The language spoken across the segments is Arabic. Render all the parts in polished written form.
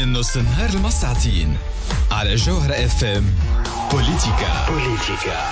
من نص النهار المساعتين على جوهرة اف ام. بوليتيكا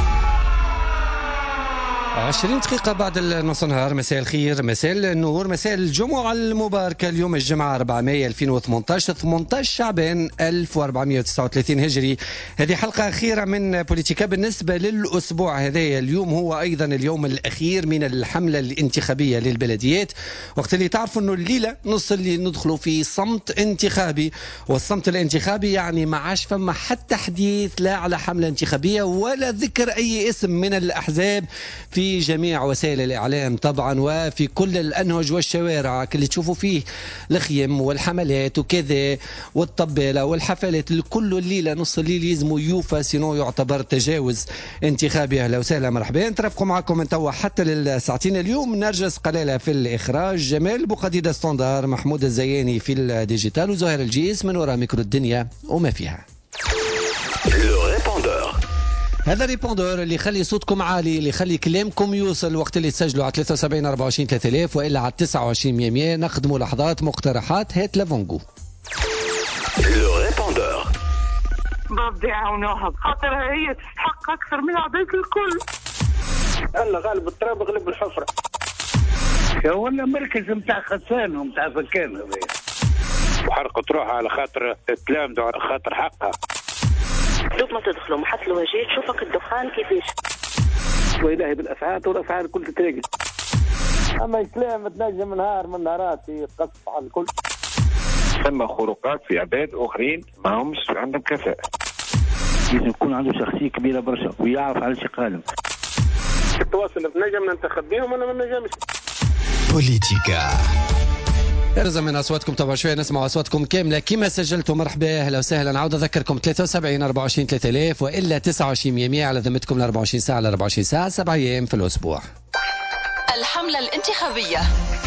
20 دقيقة بعد نص النهار. مساء الخير، مساء النور، مساء الجمعة المباركة. اليوم الجمعة 4 مايو 2018 18 شعبان 1439 هجري. هذه حلقة أخيرة من بوليتيكا بالنسبة للأسبوع هذا. اليوم هو أيضا اليوم الأخير من الحملة الانتخابية للبلديات، وقت اللي تعرفوا أنه الليلة نص اللي ندخلوا في صمت انتخابي. والصمت الانتخابي يعني ما عاش فما حتى حديث لا على حملة انتخابية ولا ذكر أي اسم من الأحزاب في جميع وسائل الإعلام طبعا، وفي كل الأنهج والشوارع اللي تشوفوا فيه الخيم والحملات وكذا والطبالة والحفلات. الكل الليلة نص الليل يزمو يوفى سينو يعتبر تجاوز انتخابي. أهلا وسهلا، مرحبا. نترافقوا معكم من توا حتى للساعتين. اليوم نرجس قلالة في الإخراج، جمال بوقديدة ستاندار، محمود الزياني في الديجيتال، وزهير الجيس من وراء ميكرو الدنيا وما فيها. هذا ريبوندور اللي يخلي صوتكم عالي، اللي يخلي كلامكم يوصل وقت اللي تسجلوا على 73 24 3000 وإلا على 29 100. ناخذ ملاحظات مقترحات. هات لافونغو لو ريبوندور. ربي يعاونوها، خاطر هي تستحق أكثر من عباد الكل. الله غالب التراب غلب الحفرة. ولا مركز متاع خسان ومتاع فكان وحرقت روحها على خاطر تلامذوا على خاطر حقها. دوك ما تدخلوا محط الوجيه تشوفك الدخان كيفاش. وإلهي بالأفعال والأفعال كل تتراجع. أما الكلام تنجم نهار من نهارات يقصف على الكل. ثم خروقات في عباد آخرين ما همش عندهم كفاءة. لازم يكون عنده شخصية كبيرة برشا ويعرف على شي قالم. التواصل نجم ننتخب بيهم ولا ما نجمش. بوليتيكا ارزم من اصواتكم طبعا شويه نسمع اصواتكم كامله كما سجلتوا. مرحبا، اهلا وسهلا. نعاود اذكركم 73 24 3000 والا 29 100 على ذمتكم. ل 24 ساعه ل 24 ساعه 7 ايام في الاسبوع. الحمله الانتخابيه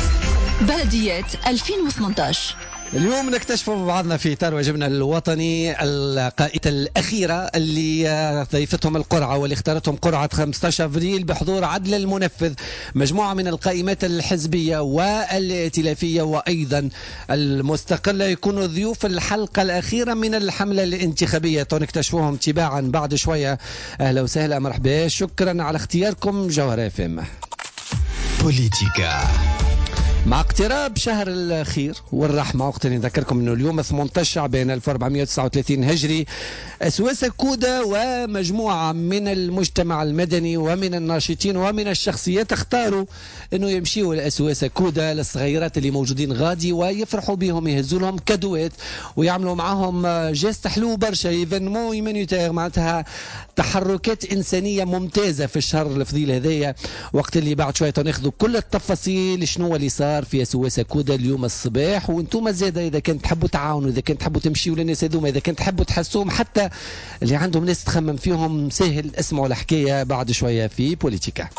بلديات 2018. اليوم نكتشفوا بعضنا في إطار واجبنا الوطني القائمة الأخيرة اللي ضيفتهم القرعة واللي اختارتهم قرعة 15 أبريل بحضور عدل المنفذ مجموعة من القائمات الحزبية والائتلافية وأيضا المستقلة يكونوا ضيوف الحلقة الأخيرة من الحملة الانتخابية. نكتشفوهم تباعا بعد شوية. أهلا وسهلا، مرحبا. شكرا على اختياركم جوهرة اف ام. بوليتيكا مع اقتراب شهر الخير والرحمة، وقت اللي نذكركم أنه اليوم 18 شعبان 1439 هجري، أسواسة كودا ومجموعة من المجتمع المدني ومن الناشطين ومن الشخصيات اختاروا أنه يمشيوا لأسواسة كودا للصغيرات اللي موجودين غادي ويفرحوا بهم، يهزوا لهم كادوات ويعملوا معهم جيست حلو برشا، ايفينمون هيومانيتير، معناتها تحركات إنسانية ممتازة في الشهر الفضيل هذايا. وقت اللي بعد شوية ناخذوا كل التفاصيل شنو اللي صار في سواسة كودا اليوم الصباح. وانتم زاده اذا كنت تحبوا تعاونوا، اذا كنت تحبوا تمشيوا للناس هذوما، اذا كنت تحبوا تحسوهم حتى اللي عندهم ناس تخمم فيهم، سهل اسمعوا الحكايه بعد شويه في بوليتيكا.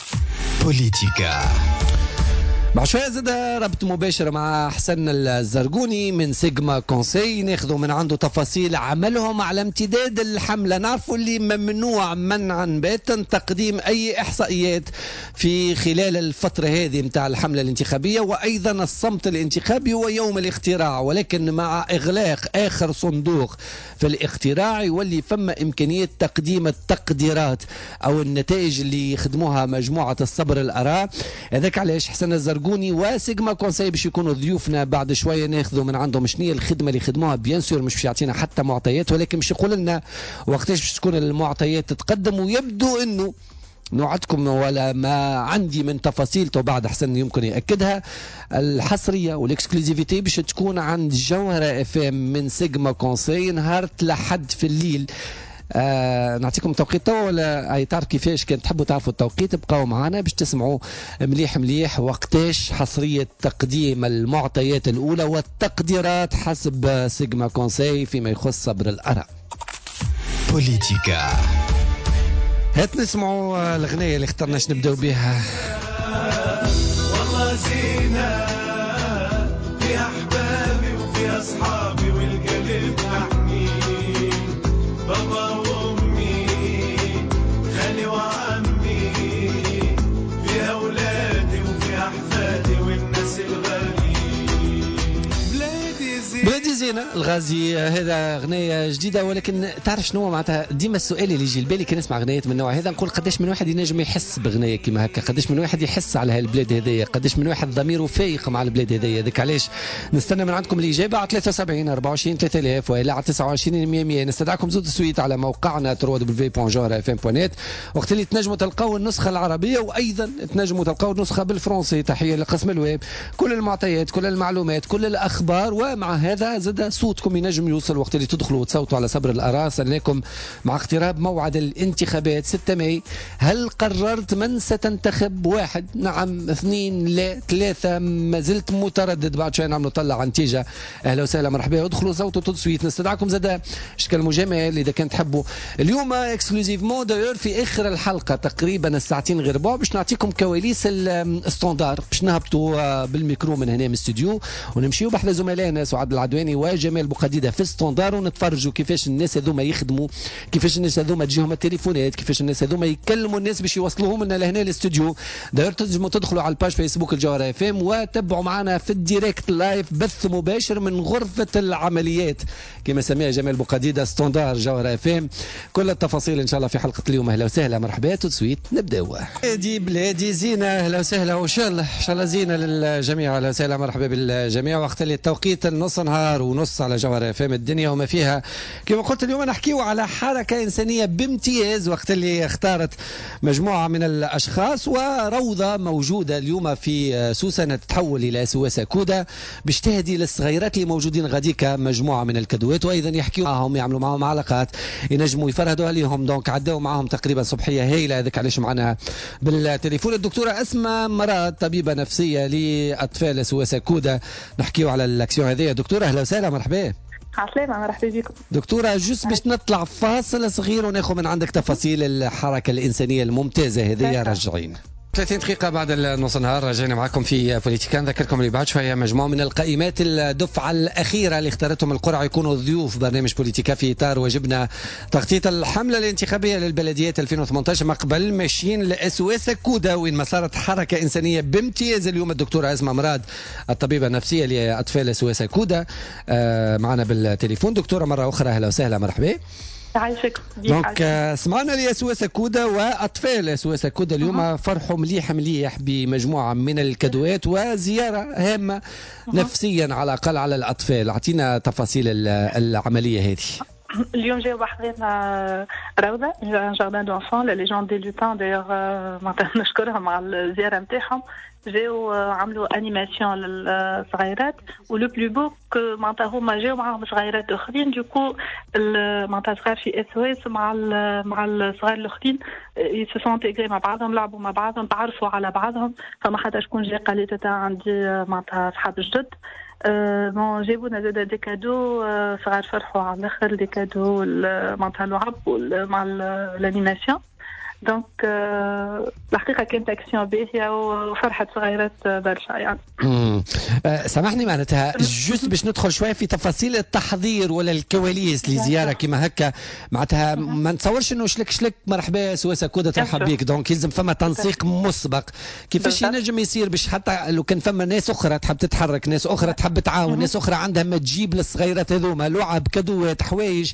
بعد شوية زاد ربط مباشر مع حسن الزرقوني من سيجما كونسي، ناخذوا من عنده تفاصيل عملهم على امتداد الحملة. نعرفوا اللي ممنوع منعا باتا تقديم أي إحصائيات في خلال الفترة هذه متاع الحملة الانتخابية، وأيضا الصمت الانتخابي ويوم الاختراع، ولكن مع إغلاق آخر صندوق في الاختراع يولي فما إمكانية تقديم التقديرات أو النتائج اللي يخدموها مجموعة الصبر الآراء. هذاك علاش حسن الزرقوني وسيجما كونسي باش يكونوا ضيوفنا بعد شويه، ناخذوا من عندهم شنو الخدمه اللي خدموها. بيان سور مش باش يعطينا حتى معطيات، ولكن باش يقول لنا وقتاش باش تكون المعطيات تتقدم. ويبدو انه نوعدكم ولا ما عندي من تفاصيل تو بعد حسن يمكن ياكدها، الحصريه والاكسكلوزيفيتي باش تكون عند جوهره اف ام من سيجما كونسي نهار لحد في الليل. نعطيكم توقيت توا ولا اي تعرف كيفاش؟ كان تحبوا تعرفوا التوقيت بقاو معنا باش تسمعوا مليح مليح وقتاش حصرية تقديم المعطيات الأولى والتقديرات حسب سيجما كونسي فيما يخص صبر الآراء. بوليتيكا هات نسمعوا الأغنية اللي اخترناش نبداو بها. والله زينة في أحبابي وفي أصحابي والقلب محمي، بابا وأمي خالي وعمي، في أولادي وفي أحفادي والناس الغالي. بلادي زينة بلادي زينة الغازي. هذا أغنية جديدة، ولكن تعرف شنو معناتها ديما السؤال اللي يجي لبالي كي نسمع أغنيات من النوع هذا، نقول قداش من واحد ينجم يحس بأغنية كيما هكا، قداش من واحد يحس على هالبلاد هذيا، قداش من واحد ضميره فايق مع البلاد هذيا. ذاك علاش نستنى من عندكم الإجابة على 73 24 3000 وإلا على 29 100. نستدعكم زود السويت على موقعنا www.jorfm.net، وقت اللي تنجموا تلقاو النسخة العربية، وأيضا تنجموا تلقاو النسخة بالفرنسي. تحية لقسم الويب، كل المعطيات كل المعلومات كل الأخبار، ومع هذا زاد صوتكم ينجم يوصل وقت اللي تدخلوا وتصوتوا على صبر الأراس. لكم مع اقتراب موعد الانتخابات 6 ماي، هل قررت من ستنتخب؟ 1، نعم، 2، لا، 3، ما زلت متردد؟ بعد شوي نعملوا طلع عن نتيجة. أهلا وسهلا مرحبا، ادخلوا صوتوا تصويت. نستدعكم زاد اشكال مجامل إذا كان تحبوا اليوم اكسكلوزيفمون داير في آخر الحلقة تقريبا الساعتين غير ربع باش نعطيكم كواليس الستاندار، باش نهبطوا بالميكرو من هنا من الاستوديو ونمشيو بحذا زملائنا سعاد العدواني وجمال بوقديده في الستاندار، ونتفرجوا كيفاش الناس هذوما يخدموا، كيفاش الناس هذوما تجيهم التليفونات، كيفاش الناس هذوما يكلموا الناس باش يوصلوهم لنا لهنا الاستوديو. داير تنجموا تدخلوا على الباج فيسبوك الجوهرة اف ام وتابعوا معنا في الديريكت لايف، بث مباشر من غرفة العمليات كما سميها جمال بوقديده ستاندار جوهرة اف ام. كل التفاصيل ان شاء الله في حلقة اليوم. اهلا وسهلا مرحبا، تسويت نبداو. بلادي زينة، اهلا وسهلا، وان شاء الله زينة للجميع. اهلا وسهلا مرحبا بالجميع. وقت اللي التوقيت النص نهار ونص على جوهرة اف ام الدنيا وما فيها. كما قلت اليوم نحكيو على حركة إنسانية بامتياز، وقت اللي اختارت مجموعة من الأشخاص وروضة موجودة اليوم في سوسة تتحول إلى سواسة كودا باش تهدي للصغيرات اللي موجودين غاديك مجموعة من الكدوات، وأيضا يحكيوا معهم، يعملوا معهم علاقات، ينجموا يفرهدوا عليهم. دونك عداوا معهم تقريبا صبحية هايلة. هذاك علاش معنا بالتليفون الدكتورة أسماء مراد، طبيبة نفسية لأطفال سواسة كودا. نحكيو على الأكسيون هذه. دكتورة أهلا وسهلا مرحبا. عسلامة مرحبا بكم دكتورة. جوست باش نطلع فاصل صغير وناخذ من عندك تفاصيل الحركة الإنسانية الممتازة هذه. راجعين 30 دقيقة بعد النص نهار رجعنا معكم في بوليتيكا. نذكركم اللي بعد شوية مجموعة من القائمات الدفعة الأخيرة اللي اختارتهم القرعة يكونوا ضيوف برنامج بوليتيكا في إطار واجبنا تخطيط الحملة الانتخابية للبلديات 2018. مقبل ماشيين لأسواسة كودا وين ما صارت حركة إنسانية بامتياز. اليوم الدكتورة أسماء مراد الطبيبة النفسية لأطفال أسواسة كودا معنا بالتليفون. دكتورة مرة أخرى أهلا وسهلا مرحبا. عايشك. دونك سمعنا لأسواسة كودا وأطفال أسواسة كودا اليوم فرحوا مليح بمجموعة من الكدوات وزيارة هامة نفسيا على الأقل على الأطفال. أعطينا تفاصيل العملية هذه. اليوم جاوا بحضرنا روضة جاردان دونفون لي جون دي لوتان دايوغ نشكرهم على الزيارة نتاعهم. جاوا عملوا انيماسيون للصغيرات ولو بلو بو معناتها هما جاوا معاهم صغيرات اخرين. دوكو معناتها صغار في اس او اس مع الصغار الاخرين يسو انتيغري مع بعضهم، لعبوا مع بعضهم، تعرفوا على بعضهم. فما حتى شكون جا قال لي تاتا عندي معناتها صحاب جدد. بون جابونا زاد دي كادو صغار فرحوا على الاخر، دي كادو معناتها لعب مع الانيماسيون. دونك الحقيقه كانت اكسيون باهيه وفرحت صغيرات برشا يعني. سامحني معناتها جوست باش ندخل شويه في تفاصيل التحضير ولا الكواليس لزياره كما هكا. معناتها ما نتصورش انه شلك مرحبا سواسة كودا ترحب بك. دونك يلزم فما تنسيق مسبق. كيفاش ينجم يصير باش حتى لو كان فما ناس اخرى تحب تتحرك، ناس اخرى تحب تعاون، ناس اخرى عندها ما تجيب للصغيرات هذوما لعب كدوات حوايج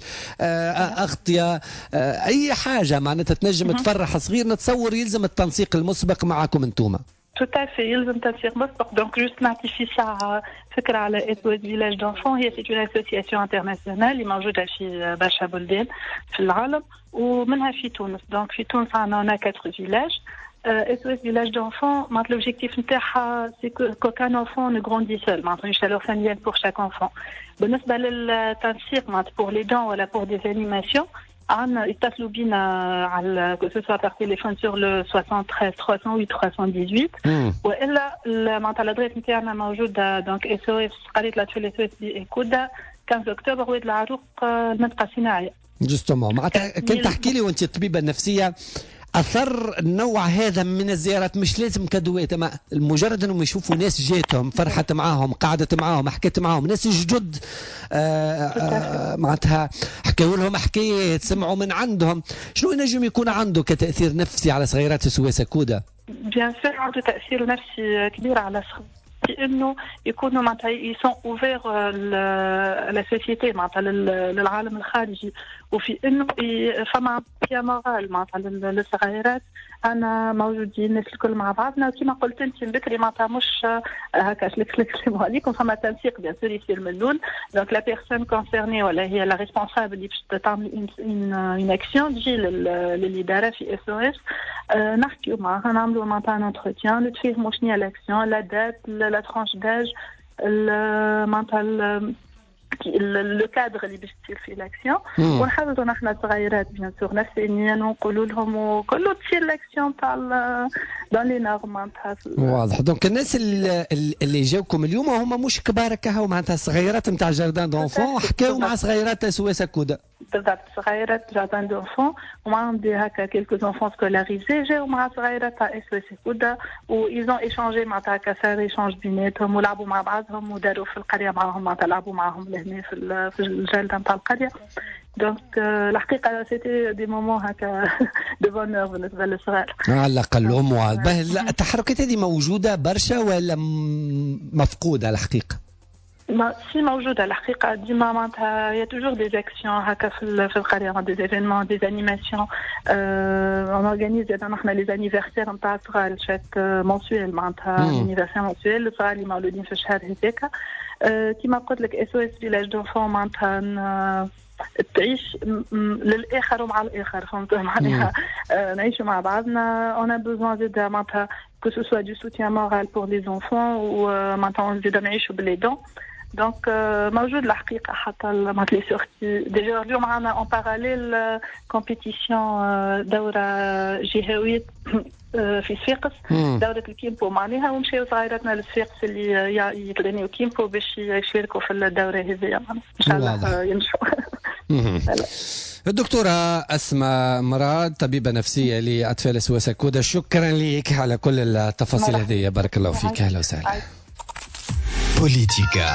اغطيه اي حاجه معناتها تنجم تفرح صغير، نتصور يلزم التنسيق المسبق معكم انتوما. Tout à fait, يلزم تنسيق مسبق. دونك جوست نعطي في ساعة فكرة على SOS Village d'Enfants. هي سي اون اسوسياسيون انترناسيونال اللي موجودة في برشا بلدان في العالم ومنها في تونس. دونك في تونس عندنا 4 فيلاج. SOS Village d'Enfants, l'objectif c'est qu'aucun enfant ne grandit seul. Une chaleur familiale pour chaque enfant. بالنسبة للتنسيق pour les dents ولا pour des animations, يتصلوا بينا على que ce soit par téléphone sur le 73 308 318 والا معناتها الادريس نتاعنا موجوده. دونك SOS قريه الاطفال SOS كودا 15 اكتوبر واد العروق المنطقه الصناعيه. جوستومون معناتها كنت تحكي لي وانت الطبيبه النفسيه أثر النوع هذا من الزيارات مش لازم كدوات، أما مجرد أنهم يشوفوا ناس جاتهم فرحت معاهم قعدت معاهم حكيت معاهم ناس جدد معناتها حكوا لهم حكايات سمعوا من عندهم. شنو ينجم يكون عنده كتأثير نفسي على صغيرات سواسة كودا؟ بيان سور عنده تأثير نفسي كبير على في انه يكونوا معناتها يسون اوفير لا سوسيتي معناتها للعالم الخارجي، وفي انه فما مورال معناتها للصغيرات انا موجودين الناس الكل مع بعضنا. كما قلت انت من بكري معناتها مش هكا السلام عليكم، فما تنسيق بيان سور يصير من الاول. دونك لا بيرسون كونسيرني ولا هي لا ريسبونسابل اللي باش تعمل اون اكسيون تجي للاداره في اس او اس، نحكيو معها نعملوا معناتها ان انتروتيان نتفاهموا شنو هي لاكسيون، لا دات، لا ترانش داج، معناتها لو كادر اللي باش تصير فيه لاكسيون، ونحاولوا نحن صغيرات بيان سور نفسيا ونقولوا لهم وكله تصير لاكسيون تاع دون لي نورم معناتها. واضح. دونك الناس اللي جاوكم اليوم هما مش كبار كهو معناتها صغيرات نتاع جاردان دونفون، حكاو مع صغيرات سويسة كودا. بالضبط صغيرات جاردان دونفون ومعهم دي هكا كيلكو زونفون سكولاريزي، جاو مع صغيرات تاع اس او سي كودا وايزون ايشانجي معناتها هكا صار ايشانج بيناتهم ولعبوا مع بعضهم وداروا في القريه معاهم معناتها لعبوا معاهم لهنا في الجاردان تاع القريه. دونك الحقيقه سيتي دي مومون هكا دو بونور بالنسبه للصغار على الاقل هم. التحركات هذه موجوده برشا ولا مفقوده الحقيقه؟ سي موجودة الحقيقة ديما معناتها يا توجور دي اكسيون هكا في القرية، دي ايفينمون دي انيماسيون اون اورغانيز نحن لي زانيفرسير نتاع الصغار شات مونسويل معناتها انيفرسير مونسويل الصغار اللي مولودين في الشهر هذاك. كيما قلت لك اس او اس فيلاج دونفون معناتها تعيش للاخر ومع الاخر، فهمت معناها نعيشوا مع بعضنا. اون ا بوزوان زيد معناتها كو سو سوا دو سوتيان مورال بور لي زونفون ومعناتها نزيدو نعيشوا باللي دون. دونك موجود الحقيقه حتى معناتها لي سورتي ديجا اليوم معنا اون باراليل كومبيتيسيون دوره جهويه في صفاقس، دوره الكيمبو معناها، ومشاو صغيراتنا لصفاقس اللي يتغنيو كيمبو باش يشاركوا في الدوره هذه ان شاء الله ينجحوا. الدكتورة أسماء مراد طبيبة نفسية لأطفال سويسة كودا، شكرا لك على كل التفاصيل هذه، بارك الله فيك. أهلا وسهلا. بوليتيكا.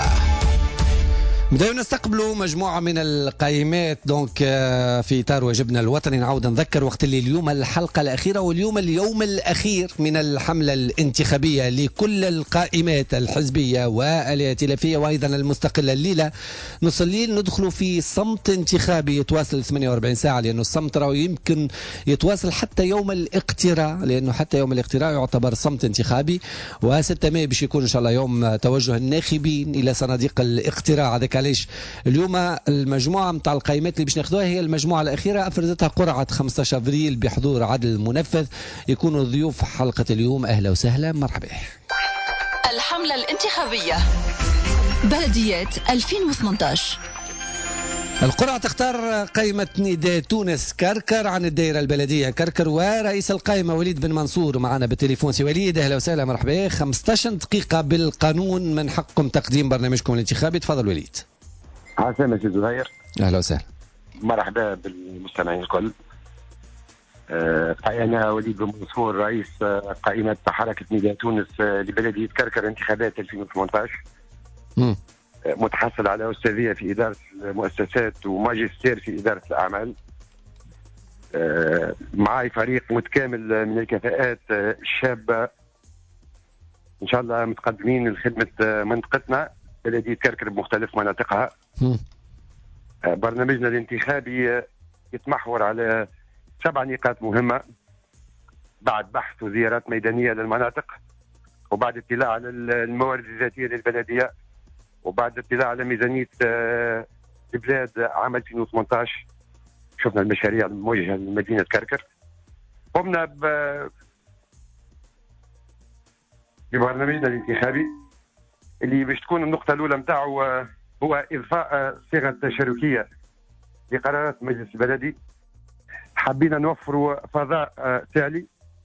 بدأنا نستقبلوا مجموعة من القائمات دونك في إطار واجبنا الوطني. نعود نذكر وقت اللي اليوم الحلقة الأخيرة واليوم اليوم الأخير من الحملة الانتخابية لكل القائمات الحزبية والائتلافية وأيضا المستقلة. الليلة نصلي ندخلوا في صمت انتخابي يتواصل 48 ساعة، لأنه الصمت راه يمكن يتواصل حتى يوم الاقتراع، لأنه حتى يوم الاقتراع يعتبر صمت انتخابي. و6 ماي باش يكون إن شاء الله يوم توجه الناخبين إلى صناديق الاقتراع. هذاك علاش اليوم المجموعة متاع القائمات اللي باش ناخذوها هي المجموعة الأخيرة، أفرزتها قرعة 15 أبريل بحضور عدل المنفذ. يكونوا ضيوف حلقة اليوم. أهلا وسهلا، مرحبا. الحملة الانتخابية بلديات 2018. القرعة تختار قائمة نداء تونس كركر عن الدائرة البلدية كركر، ورئيس القائمة وليد بن منصور معنا بالتليفون. سي وليد أهلا وسهلا، مرحبا. 15 دقيقة بالقانون من حقكم تقديم برنامجكم الانتخابي. تفضل وليد. عسلامة سي زهير. أهلا وسهلا. مرحبا بالمستمعين الكل. أنا وليد بن منصور رئيس قائمة حركة نداء تونس لبلدية كركر انتخابات 2018. متحصل على أستاذية في إدارة المؤسسات وماجستير في إدارة الأعمال. معي فريق متكامل من الكفاءات الشابة إن شاء الله متقدمين لخدمة منطقتنا بلدية كركر بمختلف مناطقها. برنامجنا الانتخابي يتمحور على 7 نقاط مهمة بعد بحث وزيارات ميدانية للمناطق، وبعد اطلاع على الموارد الذاتية للبلدية، وبعد اطلاع على ميزانية البلاد عام 2018. شفنا المشاريع الموجهة لمدينة كركر. قمنا ببرنامجنا الانتخابي اللي باش تكون النقطة الأولى متاعه هو إضفاء صيغة تشاركية لقرارات مجلس البلدي. حبينا نوفروا فضاء فعلي.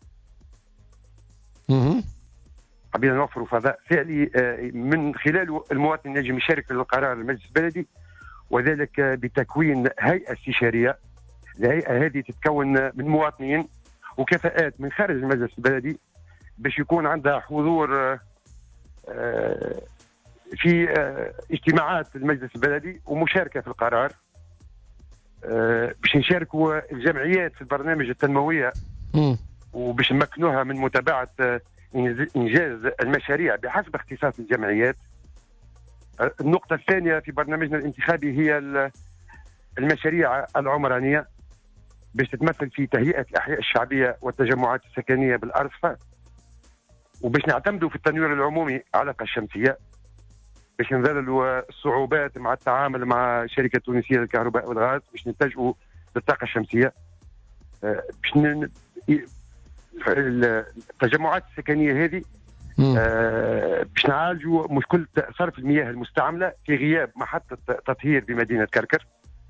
حبينا نوفروا فضاء فعلي من خلاله المواطن ينجم يشارك في القرار المجلس البلدي، وذلك بتكوين هيئة استشارية. الهيئة هذه تتكون من مواطنين وكفاءات من خارج المجلس البلدي باش يكون عندها حضور في اجتماعات المجلس البلدي ومشاركة في القرار، باش نشاركوا الجمعيات في البرنامج التنموية وباش نمكنوها من متابعة إنجاز المشاريع بحسب اختصاص الجمعيات. النقطة الثانية في برنامجنا الانتخابي هي المشاريع العمرانية باش تتمثل في تهيئة الأحياء الشعبية والتجمعات السكنية بالأرصفة، وباش نعتمدوا في التنوير العمومي على الطاقة الشمسية، باش نذللوا الصعوبات مع التعامل مع الشركة التونسية للكهرباء والغاز، باش نتجهوا للطاقة الشمسية، باش التجمعات السكنية هذه باش نعالجوا مشكلة صرف المياه المستعملة في غياب محطة تطهير بمدينة كركر.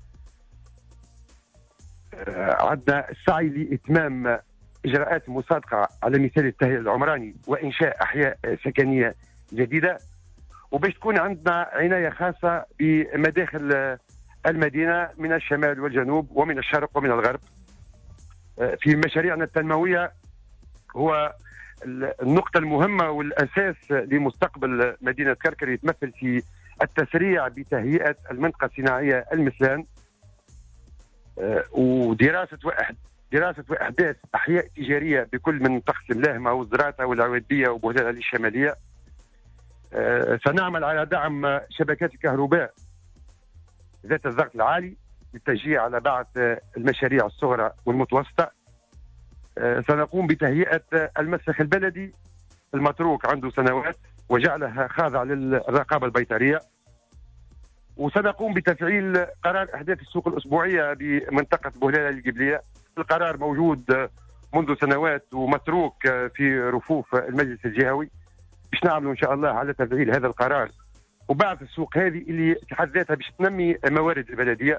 عندنا السعي لإتمام إجراءات مصادقة على مثال التهيئة العمراني وإنشاء أحياء سكنية جديدة، وباش تكون عندنا عناية خاصة بمداخل المدينة من الشمال والجنوب ومن الشرق ومن الغرب. في مشاريعنا التنموية هو النقطة المهمة والأساس لمستقبل مدينة كركر يتمثل في التسريع بتهيئة المنطقة الصناعية المسلان، ودراسة وإحداث أحياء تجارية بكل من منطقة اللاهمة والزراطة والعويدية وبهلالة الشمالية. سنعمل على دعم شبكات الكهرباء ذات الضغط العالي للتشجيع على بعض المشاريع الصغرى والمتوسطة. سنقوم بتهيئة المسلخ البلدي المتروك عنده سنوات وجعلها خاضع للرقابة البيطرية، وسنقوم بتفعيل قرار إحداث السوق الأسبوعية بمنطقة بهلالة القبلية. القرار موجود منذ سنوات ومتروك في رفوف المجلس الجهوي، باش نعملوا إن شاء الله على تفعيل هذا القرار وبعض السوق هذه اللي في حد ذاتها باش تنمي موارد البلدية.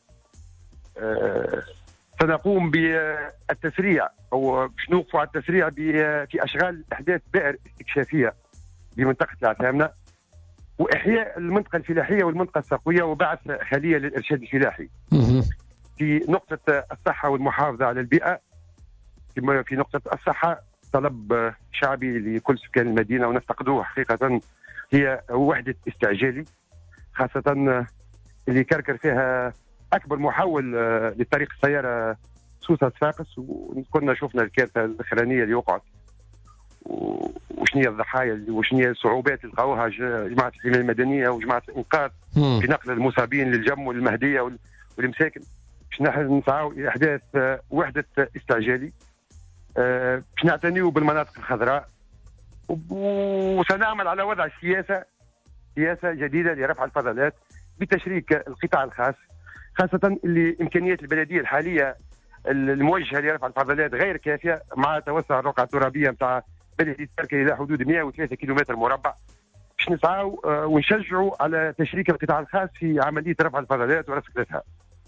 سنقوم بالتسريع أو باش نوقفوا على التسريع في أشغال إحداث بئر استكشافية بمنطقة العثامنة، وإحياء المنطقة الفلاحية والمنطقة الساقوية، وبعث خلية للإرشاد الفلاحي. في نقطة الصحة والمحافظة على البيئة، في نقطة الصحة طلب شعبي لكل سكان المدينة ونفتقدوه حقيقة، هي وحدة استعجالي، خاصة اللي كركر فيها أكبر محول لطريق السيارة سوسة صفاقس، وكنا شفنا الكارثة الأخرانية اللي وقعت وشنية الضحايا وشنية الصعوبات اللي لقاوها جماعة الحماية المدنية وجماعة الإنقاذ في نقل المصابين للجم والمهدية والمساكن. باش نحن نسعوا إلى إحداث وحدة استعجالي، باش نعتنيوا بالمناطق الخضراء، وسنعمل على وضع سياسة جديدة لرفع الفضلات بتشريك القطاع الخاص، خاصة اللي إمكانيات البلدية الحالية الموجهة لرفع الفضلات غير كافية، مع توسع الرقعة الترابية نتاع بلدية كركر إلى حدود 103 كيلومتر مربع. باش نسعوا ونشجعوا على تشريك القطاع الخاص في عملية رفع الفضلات ورصقتها.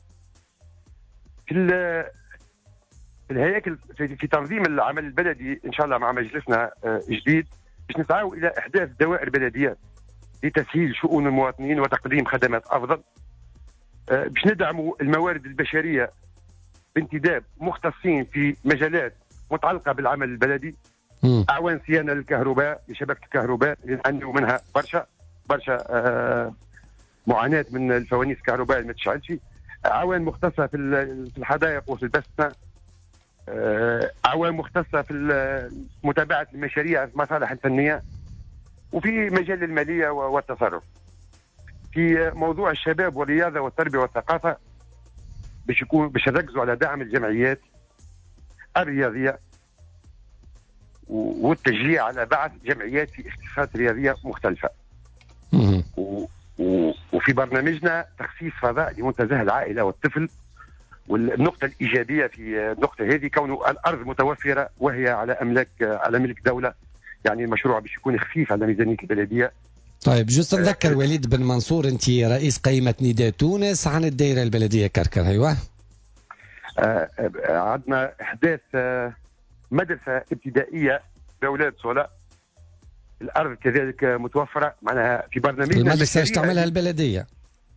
في الهياكل في تنظيم العمل البلدي إن شاء الله مع مجلسنا جديد، باش نسعوا إلى إحداث دوائر بلديات لتسهيل شؤون المواطنين وتقديم خدمات أفضل. باش ندعموا الموارد البشرية بانتداب مختصين في مجالات متعلقة بالعمل البلدي، أعوان صيانة للكهرباء لشبكة الكهرباء اللي نعانيوا منها برشا معاناة من الفوانيس الكهرباء اللي ما تشعلش، أعوان مختصة في الحدائق وفي البسنة، أعوان مختصة في متابعة المشاريع في المصالح الفنية، وفي مجال المالية والتصرف. في موضوع الشباب والرياضة والتربية والثقافة باش نركزوا على دعم الجمعيات الرياضية والتشجيع على بعض جمعيات في اختصاصات رياضية مختلفة. وفي برنامجنا تخصيص فضاء لمنتزه العائلة والطفل، والنقطة الإيجابية في النقطة هذه كون الأرض متوفرة وهي على ملك دولة، يعني المشروع باش يكون خفيف على ميزانية البلدية. طيب جست نذكر وليد بن منصور، أنت رئيس قائمة نداء تونس عن الدائرة البلدية كركر. أيوة. عندنا إحداث مدرسة ابتدائية بأولاد صلاء، الأرض كذلك متوفرة معناها في برنامجنا. المدرسة تعملها البلدية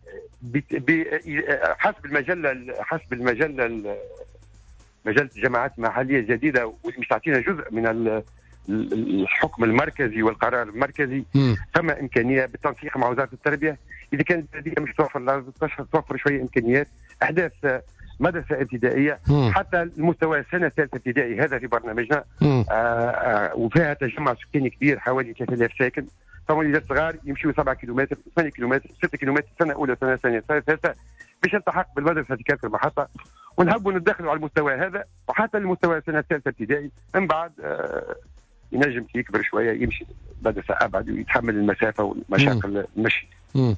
حسب مجلة الجماعات المحلية الجديدة، واللي مش تعطينا جزء من الحكم المركزي والقرار المركزي. ثم إمكانية بالتنسيق مع وزارة التربية، إذا كانت البلدية مش توفر الأرض توفر شوية إمكانيات إحداث مدرسه ابتدائيه حتى المستوى السنه الثالثه ابتدائي. هذا في برنامجنا. وفيها تجمع سكاني كبير حوالي 3000 ساكن. طبعا وليدات صغار يمشيوا 7 كيلومتر 8 كيلومتر 6 كيلومتر سنه اولى سنه ثانيه سنه ثالثه باش يلتحق بالمدرسه في كركر المحطه. ونحبوا ندخلوا على المستوى هذا وحتى المستوى السنه الثالثه ابتدائي. من بعد ينجم يكبر شويه يمشي مدرسه ابعد ويتحمل المسافه والمشاكل المشي.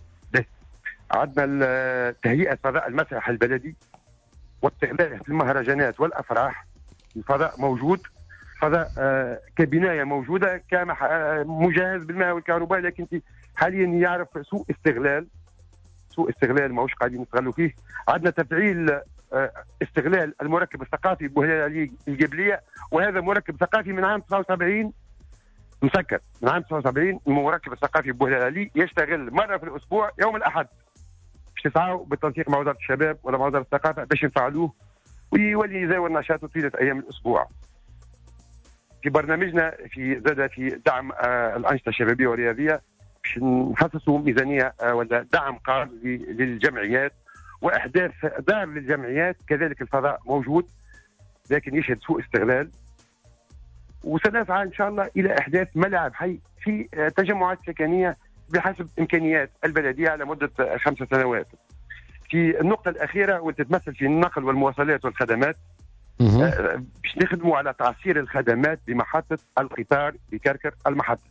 عندنا تهيئه فضاء المسرح البلدي واستغلاله في المهرجانات والافراح. الفضاء موجود، فضاء كبنايه موجوده مجهز بالماء والكهرباء، لكن حاليا يعرف سوء استغلال ماهوش قاعدين نستغلوا فيه. عندنا تفعيل استغلال المركب الثقافي بوهلال علي الجبليه، وهذا مركب ثقافي من عام 79 مسكر. من عام 79 المركب الثقافي بوهلال علي يشتغل مره في الاسبوع يوم الاحد باش تسعوا بالتنسيق مع وزاره الشباب ولا مع وزاره الثقافه باش يفعلوه ويولي يزاول نشاطه طيله ايام الاسبوع. في برنامجنا في دعم الانشطه الشبابيه والرياضيه باش نخصصوا ميزانيه ولا دعم قار للجمعيات واحداث دار للجمعيات. كذلك الفضاء موجود لكن يشهد سوء استغلال. وسنسعى ان شاء الله الى احداث ملاعب حي في تجمعات سكنيه بحسب امكانيات البلديه على مده 5 سنوات. في النقطه الاخيره وتتمثل في النقل والمواصلات والخدمات باش نخدموا على تعصير الخدمات بمحطه القطار بكركر المحطه.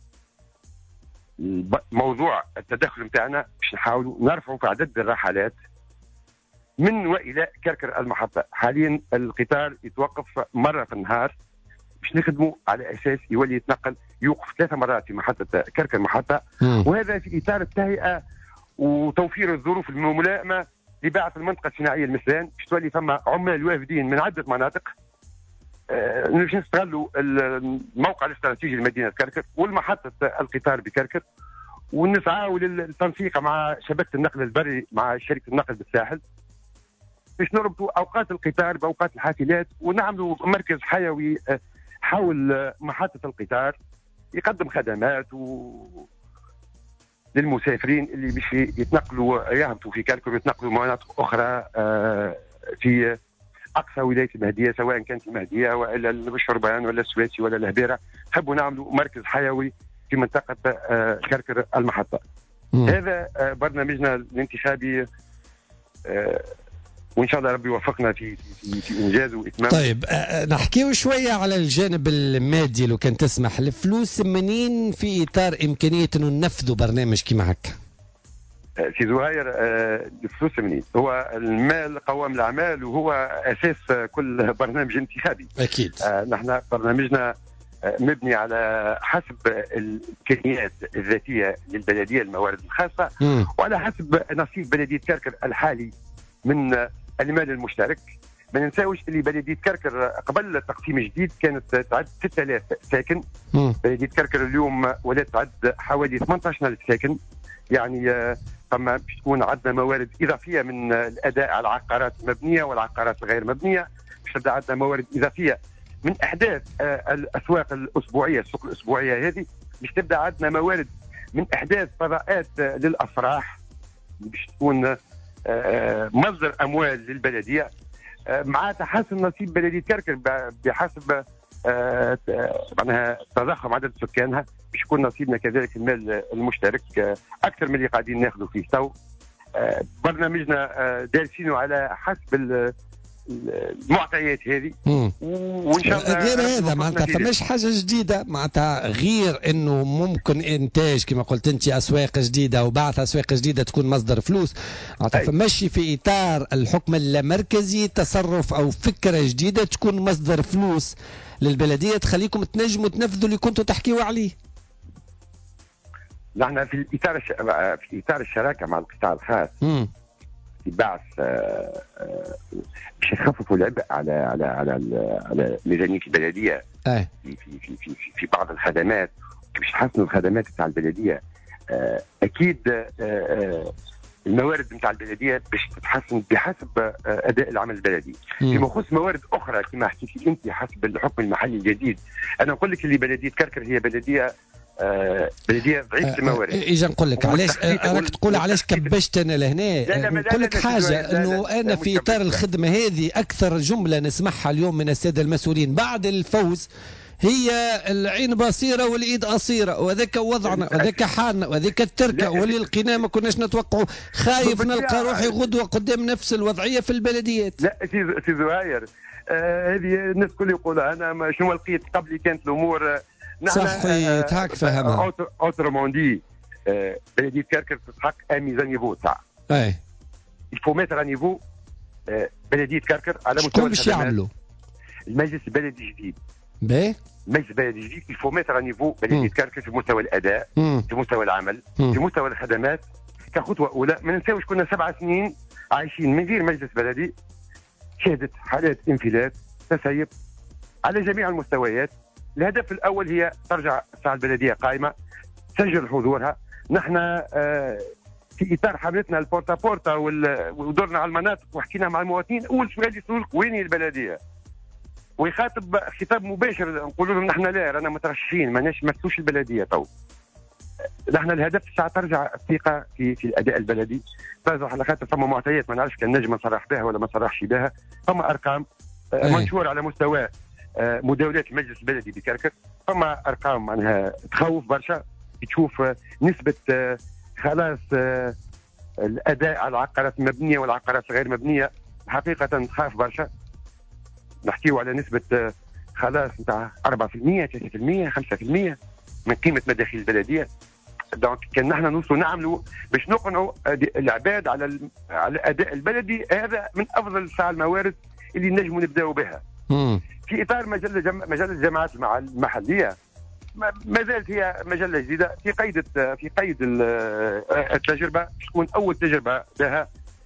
موضوع التدخل نتاعنا باش نحاولوا نرفعوا في عدد الرحلات من والى كركر المحطه. حاليا القطار يتوقف مره في النهار باش نخدموا على اساس يولي يتنقل يوقف 3 مرات في محطه كركر المحطه. وهذا في اطار التهيئه وتوفير الظروف الملائمه لباعة المنطقه الصناعيه المسلان باش تولي فما عمال وافدين من عده مناطق باش نستغلوا الموقع الاستراتيجي لمدينه كركر والمحطه القطار بكركر. ونسعاوا للتنسيق مع شبكه النقل البري مع شركه النقل بالساحل باش نربطوا اوقات القطار باوقات الحافلات ونعملوا مركز حيوي حول محطه القطار يقدم خدمات للمسافرين اللي باش يتنقلوا يهبطوا في كركر ويتنقلوا مناطق اخرى في اقصى ولايه المهديه سواء كانت المهديه والا الشربان ولا السويسي ولا الهبيره. نحبوا نعملوا مركز حيوي في منطقه كركر المحطه. هذا برنامجنا الانتخابي وان شاء الله ربي يوفقنا في انجاز واتمام. طيب نحكيو شويه على الجانب المادي لو كان تسمح. الفلوس منين في اطار امكانيه انه ننفذوا برنامج كيما هكا؟ في زهير الفلوس منين؟ هو المال قوام الاعمال وهو اساس كل برنامج انتخابي. اكيد. نحن برنامجنا مبني على حسب الامكانيات الذاتيه للبلديه الموارد الخاصه وعلى حسب نصيب بلديه كركر الحالي من المال المشترك. ما ننساوش اللي بلديه كركر قبل التقسيم الجديد كانت تعد 6000 ساكن. بلديه كركر اليوم ولات تعد حوالي 18000 ساكن. يعني فما باش تكون عندنا موارد اضافيه من الاداء على العقارات المبنيه والعقارات الغير مبنيه. باش تبدا عندنا موارد اضافيه من احداث الاسواق الاسبوعيه السوق الاسبوعيه هذه. باش تبدا عندنا موارد من احداث فضاءات للافراح باش تكون مصدر اموال للبلديه مع تحسن نصيب بلديه كركر بحسب معناها تضخم عدد سكانها باش يكون نصيبنا كذلك المال المشترك اكثر من اللي قاعدين ناخذوا فيه تو. برنامجنا دارسينه على حسب المعطيات هذه وان شاء الله. غير هذا معناتها فماش حاجه جديده معناتها غير انه ممكن انتاج كما قلت انت اسواق جديده وبعث اسواق جديده تكون مصدر فلوس. معناتها فماش في اطار الحكم اللامركزي تصرف او فكره جديده تكون مصدر فلوس للبلديه تخليكم تنجموا تنفذوا اللي كنتوا تحكيوا عليه. نحن في اطار الشراكه مع القطاع الخاص في بعث باش يخففوا العبء على ميزانيه البلديه في في في في في بعض الخدمات باش يحسنوا الخدمات تاع البلديه. اكيد الموارد نتاع البلديه باش تتحسن بحسب اداء العمل البلدي. فيما يخص موارد اخرى كما حكيتي انت حسب الحكم المحلي الجديد. انا نقول لك اللي بلديه كركر هي بلديه بلديه ضعيفه الموارد. اجا نقول لك علاش راك تقول علاش كبشت انا لهنا. نقول لك حاجه انه انا في اطار الخدمه هذه اكثر جمله نسمعها اليوم من الساده المسؤولين بعد الفوز هي العين بصيره والايد قصيره، وذاك وضعنا وذاك حالنا وذاك التركه واللي لقيناه ما كناش نتوقعوا. خايف نلقى روحي غدوه قدام نفس الوضعيه في البلديات. لا سي زهير، هذه الناس الكل يقولها. انا شنو لقيت قبل كانت الامور صحيت هاك فهمها. اوترومون دي بلديه كركر تستحق ان ميزان نيفو تاع اي الفو ميتر نيفو بلديه كركر على مستوى شكون باش يعملوا؟ المجلس البلدي الجديد. باهي المجلس البلدي الجديد الفو ميتر نيفو بلديه كركر في مستوى الاداء، في مستوى العمل، في مستوى الخدمات كخطوه اولى. ما ننساوش كنا 7 سنين عايشين من غير مجلس بلدي، شهدت حالات انفلات تسيب على جميع المستويات. الهدف الاول هي ترجع الساعه البلديه قائمه، تسجل حضورها. نحن في اطار حملتنا البورتا بورتا ودورنا على المناطق وحكينا مع المواطنين، اول سؤال يسالك وين البلديه؟ ويخاطب خطاب مباشر نقول لهم نحن لا رانا مترشحين ماناش مفتوش البلديه تو. نحن الهدف الساعه ترجع الثقه في الاداء البلدي، ترجع على خاطر ثم معطيات ما نعرفش كان نجم نصرح بها ولا ما صرحش بها، ثم ارقام منشور على مستوى مداولات المجلس البلدي بكركر، ثم ارقام معناها تخوف برشا. تشوف نسبه خلاص الاداء على العقارات المبنيه والعقارات الغير مبنيه حقيقه تخاف برشا. نحكيو على نسبه خلاص نتاع 4% 3% 5% من قيمه مداخيل البلديه. دونك كان نحن نوصلوا نعملوا باش نقنعوا العباد على الاداء البلدي. هذا من افضل ساعة الموارد اللي نجموا نبداوا بها. في اطار مجله الجامعات المحليه ما زالت هي مجله جديده في قيد التجربه، تكون اول تجربه لها.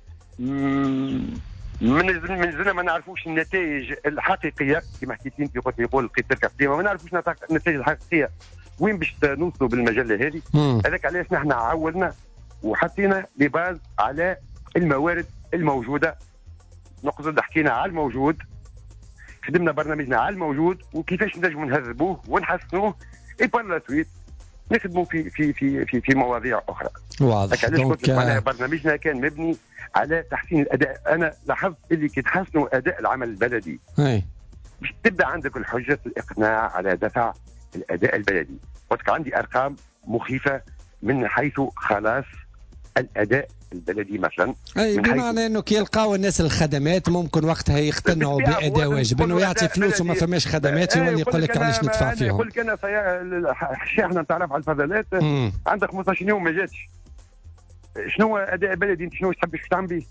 من زلنا ما نعرفوش النتائج الحقيقيه كما حكيت انت قلت يقول لقيت تلك قديمه، ما نعرفوش النتائج الحقيقيه وين باش نوصلوا بالمجله هذه. هذاك علاش نحن عولنا وحطينا لباز على الموارد الموجوده. نقصد حكينا على الموجود، خدمنا برنامجنا على الموجود وكيفاش نجموا نهذبوه ونحسنوه اي بار لا سويت نخدموا في مواضيع اخرى. واضح. دونك برنامجنا كان مبني على تحسين الاداء. انا لاحظت اللي كي تحسنوا اداء العمل البلدي باش تبدا عندك الحجه الاقناع على دفع الاداء البلدي. قلت عندي ارقام مخيفه من حيث خلاص الاداء البلدي مثلا. اي بمعنى انه كي يلقاو الناس الخدمات ممكن وقتها يقتنعوا باداء واجب، انه يعطي فلوس وما فماش خدمات يولي يقول لك علاش ندفع فيهم. يقول لك انا الشاحنه نتعرف على الفضلات عندك 15 يوم ما جاتش. شنو اداء بلدي انت شنو تحب باش تعمل به؟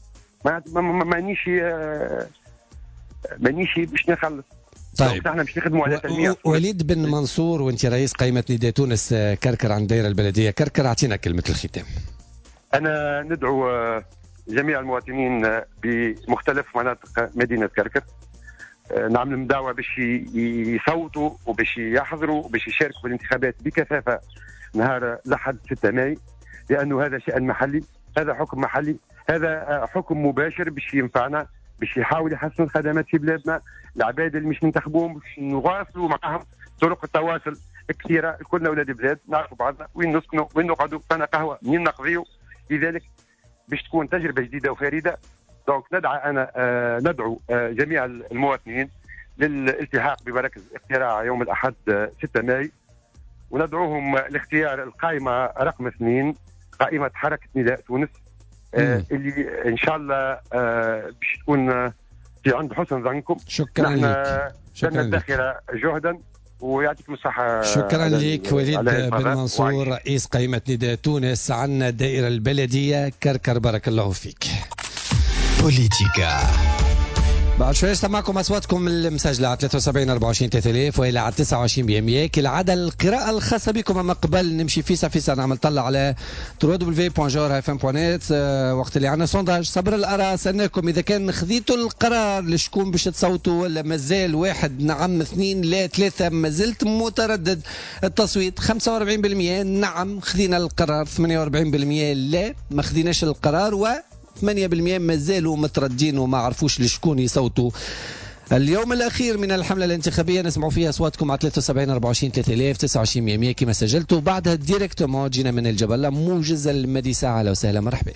مانيش باش نخلص. طيب احنا باش نخدموا على تنميه. وليد بن منصور وانت رئيس قائمه نداء تونس كركر عن الدائره البلديه كركر، اعطينا كلمه الختام. أنا ندعو جميع المواطنين بمختلف مناطق مدينة كركر نعمل مدعوة باش يصوتوا وباش يحضروا وباش يشاركوا في الانتخابات بكثافة نهار الأحد 6 ماي، لأنه هذا شأن محلي، هذا حكم محلي، هذا حكم مباشر باش ينفعنا، باش يحاول يحسن الخدمات في بلادنا. العباد اللي مش ننتخبوهم باش نواصلوا معهم طرق التواصل كثيرة. كلنا أولاد بلاد نعرفوا بعضنا، وين نسكنوا وين نقعدوا، فانا قهوة منين نقضيوا. لذلك باش تكون تجربه جديده وفريده. دونك ندعو جميع المواطنين للالتحاق بمراكز اقتراع يوم الاحد 6 ماي، وندعوهم لاختيار القائمه رقم 2 قائمه حركه نداء تونس اللي ان شاء الله باش تكون في عند حسن ظنكم. شكرا لك. شكرا ندخر جهدا ويعطيكم الصحة. شكرا لك وليد بن منصور رئيس قائمة نداء تونس عن الدائرة البلدية كركر، بارك الله فيك. بوليتيكا بعد شوية معكم أصواتكم المسجلة على 73 24 3000 وإلى على 29 ب100 كالعادة. القراءة الخاصة بكم أما قبل نمشي فيسا نعمل طلع على www.jorfm.net وقت اللي عنا سونداج صبر الآراء. سألناكم إذا كان خذيتوا القرار لشكون باش تصوتوا ولا مازال 1 نعم 2 لا 3 مازلت متردد. التصويت 45% نعم خذينا القرار، 48% لا ما خذيناش القرار، و 8% مازالوا متردين وما عرفوش لشكون يصوتوا. اليوم الأخير من الحملة الانتخابية نسمع فيها أصواتكم على 73 24 3000 29 100 كما سجلتوا. بعدها ديريكتومون جينا من الجبل موجز المديسة. أهلا وسهلا مرحبا.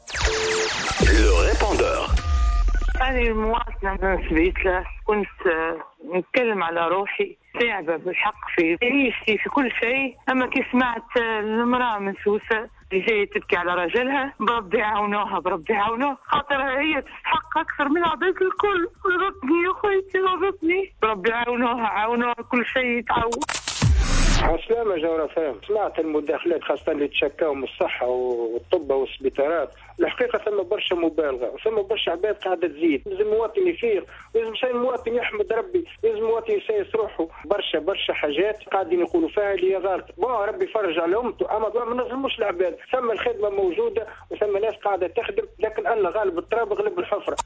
أنا المواطنة من سبيتلة كنت نتكلم على روحي تعبة بالحق في عيشتي في كل شيء. أما كي سمعت المرأة من سوسة اللي جاية تبكي على رجلها بربي عاونوها خاطر هي تستحق أكثر من عباد الكل. ضربتني يا خويتي ضربتني بربي عاونوها كل شيء يتعود. عسلامة جورة فاهم. سمعت المداخلات خاصة اللي تشكاو من الصحة والطب والسبيطارات. الحقيقة ثم برشا مبالغة وثم برشا عباد قاعدة تزيد. لازم المواطن يفيق ولازم المواطن يحمد ربي. لازم المواطن يسايس روحه. برشا حاجات قاعدين يقولوا فيها اللي هي غلط. ربي يفرج على أمته. أما ما نظلموش العباد. ثم الخدمة موجودة وثم ناس قاعدة تخدم لكن الله غالب التراب غلب الحفرة.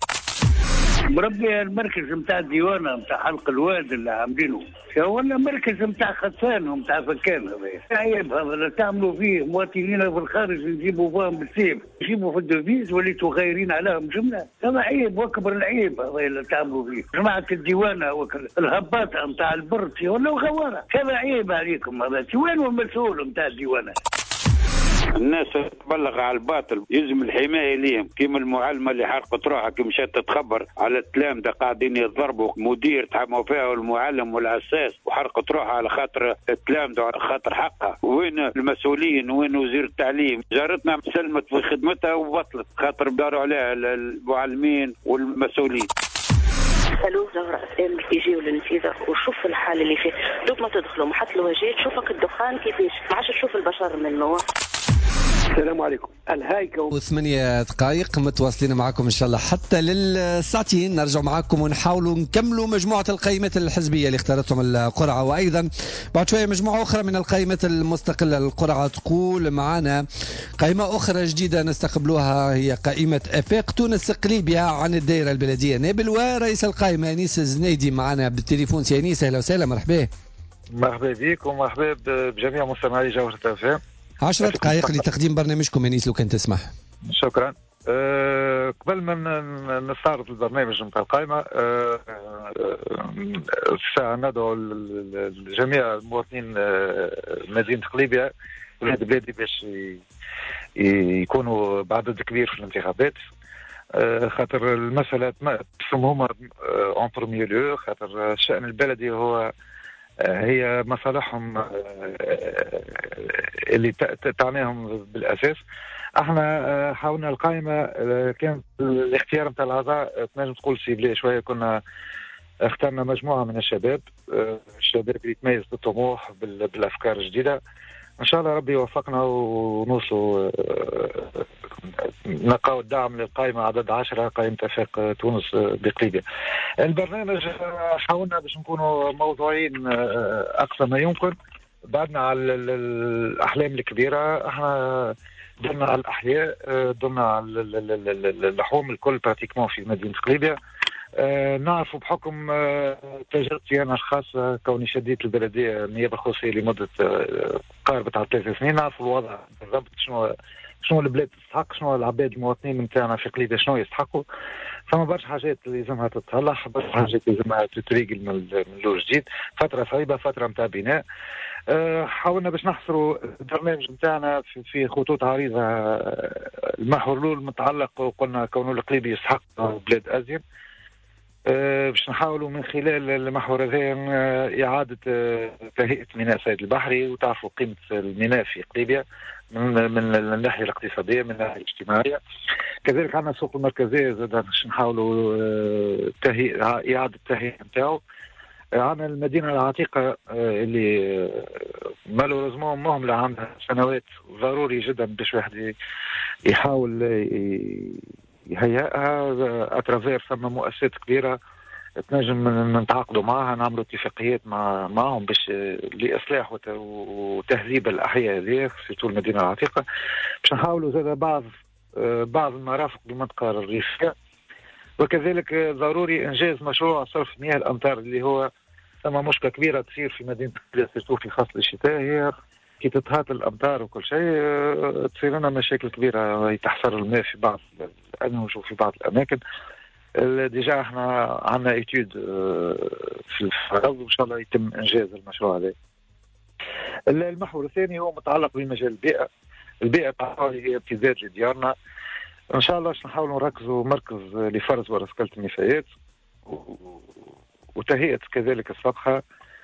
مربي المركز نتاع الديوانه نتاع حلق الواد اللي عاملينه ولا مركز نتاع خسان ونتاع فكان. هذا عيب هذا اللي تعملوا فيه مواطنين في الخارج نجيبوا فيهم بالسيف نجيبوا في الدوفيز وليتوا غايرين عليهم جمله. هذا عيب واكبر العيب هذا اللي تعملوا فيه. جماعه الديوانه الهباطه نتاع البرد ولا غواره. هذا عيب عليكم. هذا وين المسؤول نتاع الديوانه؟ الناس تبلغ على الباطل يلزم الحمايه ليهم كيما المعلمه اللي حرقت روحها كي مشات تتخبر على التلامذه قاعدين يضربوا مدير تحموا فيها والمعلم والعساس وحرقت روحها على خاطر التلامذه على خاطر حقها. وين المسؤولين وين وزير التعليم؟ جارتنا سلمت في خدمتها وبطلت خاطر داروا عليها المعلمين والمسؤولين. الو زهرة يجيو للنتيجة وشوف الحال اللي فيه دوك ما تدخلوا محط الوجيه تشوفك الدخان كيفاش ما عادش تشوف البشر منه. السلام عليكم. الهايكة و8 دقائق متواصلين معكم إن شاء الله حتى للساعتين. نرجع معكم ونحاولوا نكملوا مجموعة القائمات الحزبية اللي اختارتهم القرعة وأيضا بعد شوية مجموعة أخرى من القائمات المستقلة. القرعة تقول معنا قائمة أخرى جديدة نستقبلوها هي قائمة أفاق تونس قليبيا عن الدائرة البلدية نابل ورئيس القائمة أنيس الزنيدي معنا بالتليفون. سي أنيس أهلا وسهلا مرحبا. مرحبا بك ومرحبا بجميع مستمعي جوهرة FM. 10 دقائق لتقديم برنامجكم أنيس لو كان تسمح. شكرا. قبل ما نستعرض البرنامج نتاع القائمة الساعة ندعو جميع المواطنين مدينة قليبية ولاد بلادي باش يكونوا بعدد كبير في الانتخابات خاطر المسألة هما اون بروميير لو خاطر الشأن البلدي هي مصالحهم اللي تعنيهم بالأساس. احنا حاولنا القائمة كان الاختيار نتاع الأعضاء تنجم تقول سيبلي شوية. كنا اخترنا مجموعة من الشباب اللي يتميز بالطموح بالأفكار الجديدة. إن شاء الله ربي يوفقنا ونوصلوا نلقاو الدعم للقائمة عدد 10 قائمة أفاق تونس بقليبيا. البرنامج حاولنا باش نكونوا موضوعين أقصى ما يمكن. بعدنا على الأحلام الكبيرة. احنا درنا على الأحياء درنا على اللحوم الكل براتيكمون في مدينة قليبيا. نعرفوا بحكم تجربتي أنا الخاصة كوني شديت البلدية النيابة الخصوصية لمدة قاربة على 3 سنين. نعرفوا الوضع بالضبط شنو البلاد تستحق شنو العباد المواطنين نتاعنا في قليبيا شنو يستحقوا. فما برشا حاجات اللي لازمها تتصلح برشا حاجات اللي لازمها تتريقل من لور جديد. فترة صعيبة فترة نتاع بناء. حاولنا باش نحصروا البرنامج نتاعنا في خطوط عريضة. المحور الأول متعلق وقلنا كونه القليبي يستحق بلاد أزين. باش نحاولوا من خلال المحور هذا إعادة تهيئة ميناء سيد البحري. وتعرفوا قيمة الميناء في قليبيا من الناحية الاقتصادية من الناحية الاجتماعية. كذلك عندنا السوق المركزية زاد باش نحاولوا إعادة التهيئة نتاعو. عندنا المدينة العتيقة اللي مالوريزمون مهملة عندها سنوات ضروري جدا باش واحد يحاول يهيئها اترافير ثم مؤسسات كبيرة تنجم نتعاقدوا معها نعملوا اتفاقيات معهم باش لإصلاح وتهذيب الأحياء هذه في طول المدينة العتيقة. باش نحاولوا زاد بعض المرافق بالمنطقة الريفية. وكذلك ضروري إنجاز مشروع صرف مياه الأمطار اللي هو ثم مشكلة كبيرة تصير في مدينة سيرتو في فصل الشتاء. هي كي تتهاطل الأمطار وكل شيء تصير لنا مشاكل كبيرة. يتحصر الماء في بعض الأنهج وفي بعض الأماكن. ديجا احنا عندنا ايتود في الفرض وان شاء الله يتم انجاز المشروع هذا. المحور الثاني هو متعلق بمجال البيئه. البيئه هي امتداد لديارنا. ان شاء الله نحاولوا نركزوا مركز لفرز ورسكله النفايات وتهيئه كذلك الصفحه.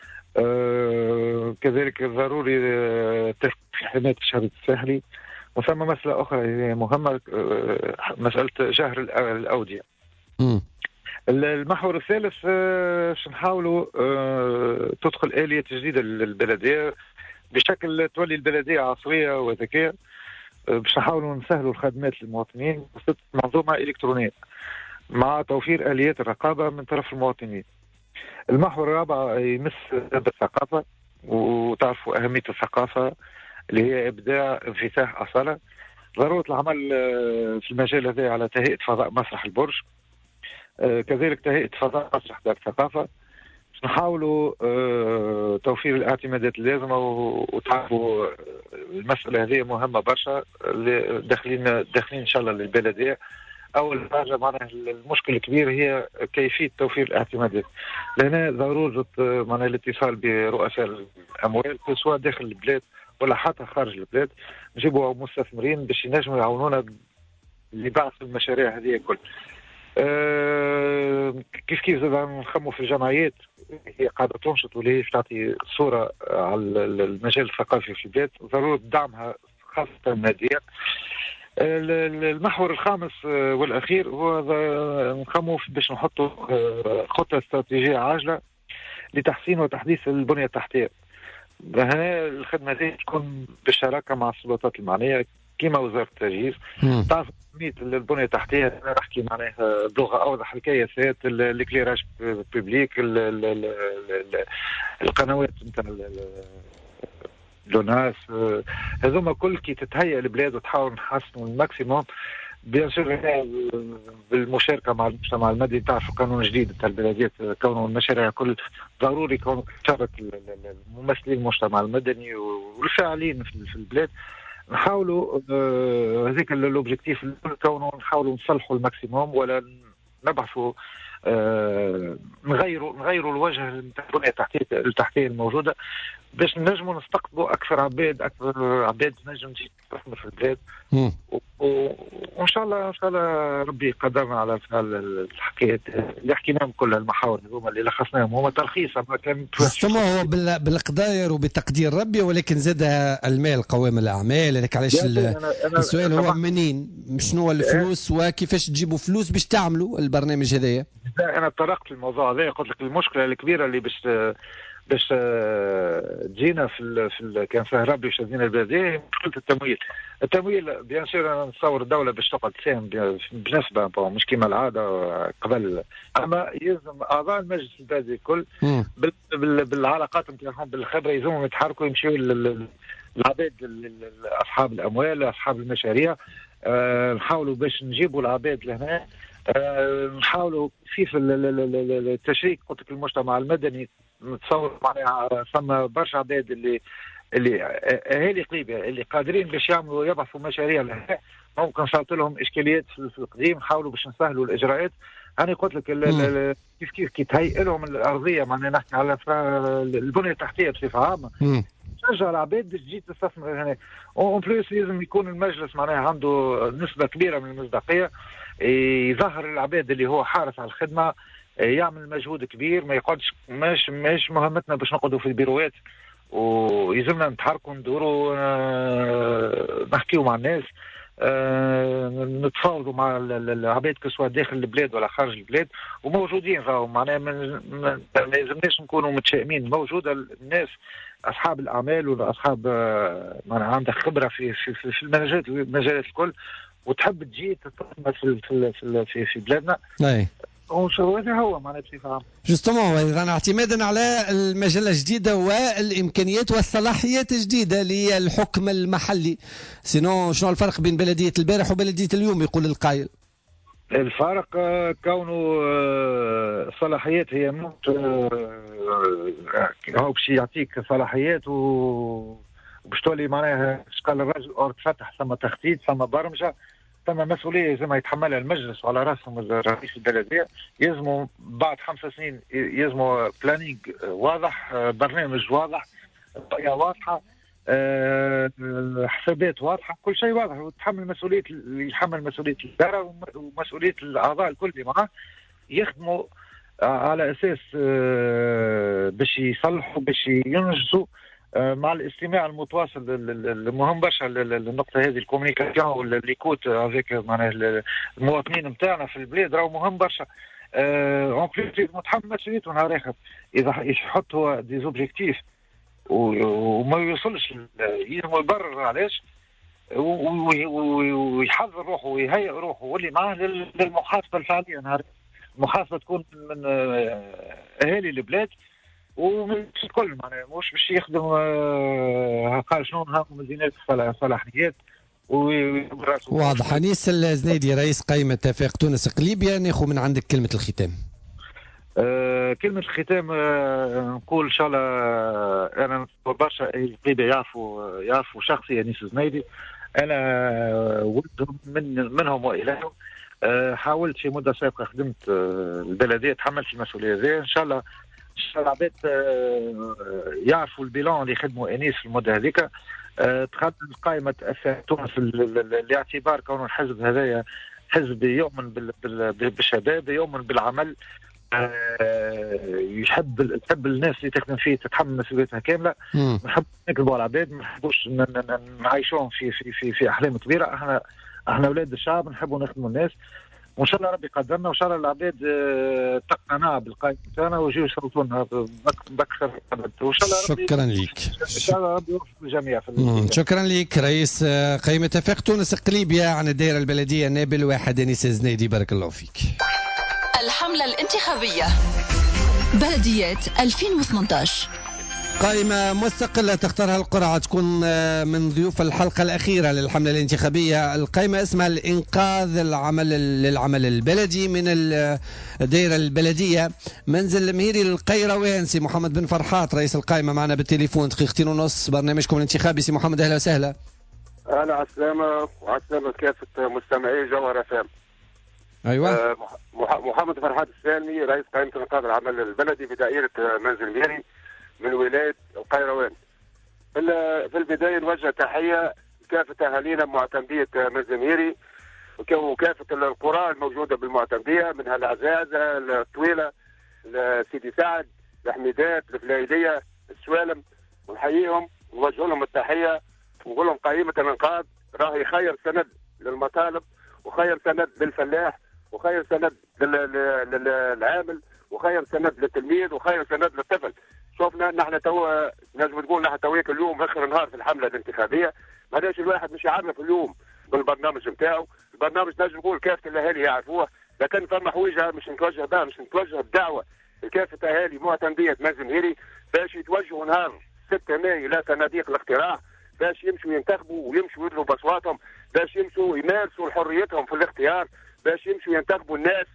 كذلك ضروري ترفيع حمايه الشهر الساحلي. وثم مسألة أخرى هي مهمة، مسألة جهر الأودية. المحور الثالث نحاولوا تدخل آلية جديدة للبلدية بشكل تولي البلدية عصرية وذكية، باش نحاولوا نسهلوا الخدمات للمواطنين بصفة منظومة إلكترونية مع توفير آليات الرقابة من طرف المواطنين. المحور الرابع يمس بالثقافة، وتعرفوا أهمية الثقافة اللي هي إبداع انفتاح أصالة. ضرورة العمل في المجال هذا على تهيئة فضاء مسرح البرج، كذلك تهيئة فضاء مسرح دار الثقافة. نحاولوا توفير الاعتمادات اللازمة، وتعرفوا المسألة هذه مهمة برشا. داخلين إن شاء الله للبلدية. أول حاجة معناها المشكلة الكبير هي كيفية توفير الاعتمادات. لهنا ضرورة معناها الاتصال برؤساء الأموال سواء داخل البلاد ولا حتى خارج البلاد، نجيبوا مستثمرين باش ينجموا يعاونونا لبعض المشاريع هذه الكل. كيف زاد نخموا في الجمعيات هي قاعدة تنشط واللي هي تعطي صورة على المجال الثقافي في البلاد، ضرورة دعمها خاصة ماديا. المحور الخامس والأخير هو نخموا باش نحطوا خطة استراتيجية عاجلة لتحسين وتحديث البنية التحتية. هنا الخدمة هذه تكون بالشراكة مع السلطات المعنية كما وزارة التجهيز. تعرف أهمية البنية التحتية، أنا نحكي معناها بلغة أوضح، الكياسات، الكليراج بوبليك، القنوات نتاع لوناس، هذوما كل كي تتهيأ البلاد وتحاول نحسنوا الماكسيموم بيان سور بالمشاركه مع المجتمع المدني. تعرف قانون جديد نتاع البلديات كونه المشاريع كل ضروري كونه تشارك الممثلين المجتمع المدني والفاعلين في البلاد. نحاولوا هذيك الاوبجيكتيف كونه نحاولوا نصلحوا الماكسيموم ولا نبعثوا نغيروا الوجه نتاع البنيه التحتيه الموجوده باش نجموا نستقطبوا اكثر عباد نجم تجي تخدم في البلاد. وان شاء الله ربي قدرنا على الحكايات اللي حكيناهم كل المحاور هذوما اللي لخصناهم هما تلخيص ما كان هو بالقداير وبتقدير ربي، ولكن زاد المال قوام الاعمال. هذاك علاش السؤال هو منين شنو الفلوس وكيفاش تجيبوا فلوس باش تعملوا البرنامج هذايا. انا طرقت الموضوع هذا، قلت لك المشكله الكبيره اللي باش تجينا في كان فيه ربي باش تجينا البلديه مشكله التمويل. بيان سور انا نتصور الدوله باش تقعد تساهم بنسبه مش كما العاده قبل، اما يلزم اعضاء المجلس البلدي الكل بالعلاقات نتاعهم بالخبره يلزمهم يتحركوا يمشيوا للعباد اصحاب الاموال اصحاب المشاريع. نحاولوا باش نجيبوا العباد لهنا. نحاولوا كيف التشريك قلت لك المجتمع المدني. نتصور معناها ثم برشا عباد اللي اهالي قريبه اللي قادرين باش يبعثوا مشاريع لها. ممكن نصوت لهم اشكاليات في القديم نحاولوا باش نسهلوا الاجراءات. انا قلت لك كيف تهيئ لهم الارضيه معناها نحكي على البنيه التحتيه بصفه عامه. تشجع العباد باش تجي تستثمر هنا. اون بليس لازم يكون المجلس معناها عنده نسبه كبيره من المصداقيه، يظهر العباد اللي هو حارس على الخدمه، يعمل مجهود كبير، ما يقعدش مش مهمتنا باش نقعدوا في البيروات، ويلزمنا نتحركوا ندوروا نحكيوا مع الناس، نتفاوضوا مع العباد كسوا داخل البلاد ولا خارج البلاد وموجودين راهو معناها ما يلزمناش نكونوا متشائمين. موجوده الناس اصحاب الاعمال ولا اصحاب معناها عندها خبره في المجالات الكل وتحب تجي تستثمر في بلادنا. اي وهذا هو معناها بصفه عامه. جوستومون اعتمادا على المجله الجديده والامكانيات والصلاحيات الجديده للحكم المحلي. سينو شنو الفرق بين بلديه البارح وبلديه اليوم يقول القائل؟ الفرق كونه صلاحيات هي موت هو باش يعطيك صلاحيات وباش تولي معناها قال الرجل تفتح ثم تخطيط ثم برمجه ثم مسؤوليه زي ما يتحملها المجلس وعلى راسهم رئيس البلديه. يلزموا بعد 5 سنين يلزموا بلانينج واضح، برنامج واضح، رؤيه واضحه، حسابات واضحه، كل شيء واضح، وتحمل مسؤوليه اللي يحمل مسؤوليه الاداره ومسؤوليه الاعضاء الكل اللي معاه، يخدموا على اساس باش يصلحوا باش ينجزوا مع الاستماع المتواصل المهم برشا للنقطه هذه. الكوميونيكاسيون ولا ليكوت افيك معناها المواطنين نتاعنا في البلاد راهو مهم برشا. اون بليس متحمل مسؤوليته نهار اخر اذا يحط هو دي زوبجيكتيف وما يوصلش يبرر علاش، ويحضر روحه ويهيئ روحه واللي معاه للمحاسبه الفعليه نهار. المحاسبه تكون من اهالي البلاد ومن الكل معناها، مش باش يخدم قال شنو نهاركم مدينات صلاحيات. واضح. انيس الزنيدي رئيس قائمه اتفاق تونس قليبيا، ناخذ من عندك كلمه الختام. كلمة الختام نقول إن شاء الله أنا برشا قليبيا يعرفوا شخصي أنيس الزنيدي، أنا ولدهم منهم وإليهم. حاولت في مدة سابقة خدمت البلدية، تحملت المسؤولية هذه. إن شاء الله العباد يعرفوا البيلان اللي خدموا أنيس في المدة هذيك. تخدم قائمة تونس لاعتبار كون الحزب هذايا حزب يؤمن بالشباب، يؤمن بالعمل، يحب الناس اللي تخدم فيه تتحمل مسؤوليتها كامله. ما نحب نكذبوا على العباد، ما نحبوش نعيشوهم في احلام كبيره. احنا اولاد الشعب، نحبوا نخدموا الناس، وان شاء الله ربي يقدرنا، وان شاء الله العباد تقتنع بالقائمه تاعنا ويجيو يصوتوا لنا باكثر ابد. وان شاء الله ربي شكرا لك. ان شاء الله ربي يوفق الجميع شكرا لك رئيس قائمه اتفاق تونس قليبيا عن الدائره البلديه نابل واحد انيس الزنيدي. بارك الله فيك. الحملة الانتخابية بلديات 2018 قائمة مستقلة تختارها القرعة، تكون من ضيوف الحلقة الأخيرة للحملة الانتخابية. القائمة اسمها الإنقاذ للعمل البلدي من الدائرة البلدية. منزل المهيري القيروان. سي محمد بن فرحات رئيس القائمة معنا بالتليفون. دقيقتين ونص برنامجكم الانتخابي. سي محمد أهلا وسهلا. أهلا على السلامة وعلى السلامة كافة مستمعي جوهر FM. أيوة. محمد فرحات السالمي رئيس قائمة إنقاذ العمل البلدي بدائرة منزل المهيري من ولاية القيروان. في البداية نوجه تحية كافة أهالينا معتمدية منزل المهيري وكافة القرى الموجودة بالمعتمدية، منها العزازة، الطويلة، سيدي سعد، الحميدات، الفلايدية، السوالم، ونحييهم ونوجه لهم التحية ونقول لهم قائمة الإنقاذ راهي خير سند للمطالب، وخير سند للفلاح، وخير سند للعامل، وخير سند للتلميذ، وخير سند للطفل. شوفنا نحن تو نجم تقول نحن تويك اليوم اخر نهار في الحمله الانتخابيه، معناش الواحد مش يعرف اليوم بالبرنامج نتاعو. البرنامج نجم نقول كافه الاهالي يعرفوه، لكن فما حويجه مش نتوجه بها، مش نتوجه بدعوه لكافه اهالي معتمديه منزل المهيري باش يتوجهوا نهار 6 مايو الى صناديق الاقتراع، باش يمشوا ينتخبوا ويمشوا يدلوا باصواتهم، باش يمشوا يمارسوا حريتهم في الاختيار، باش يمشوا ينتخبوا الناس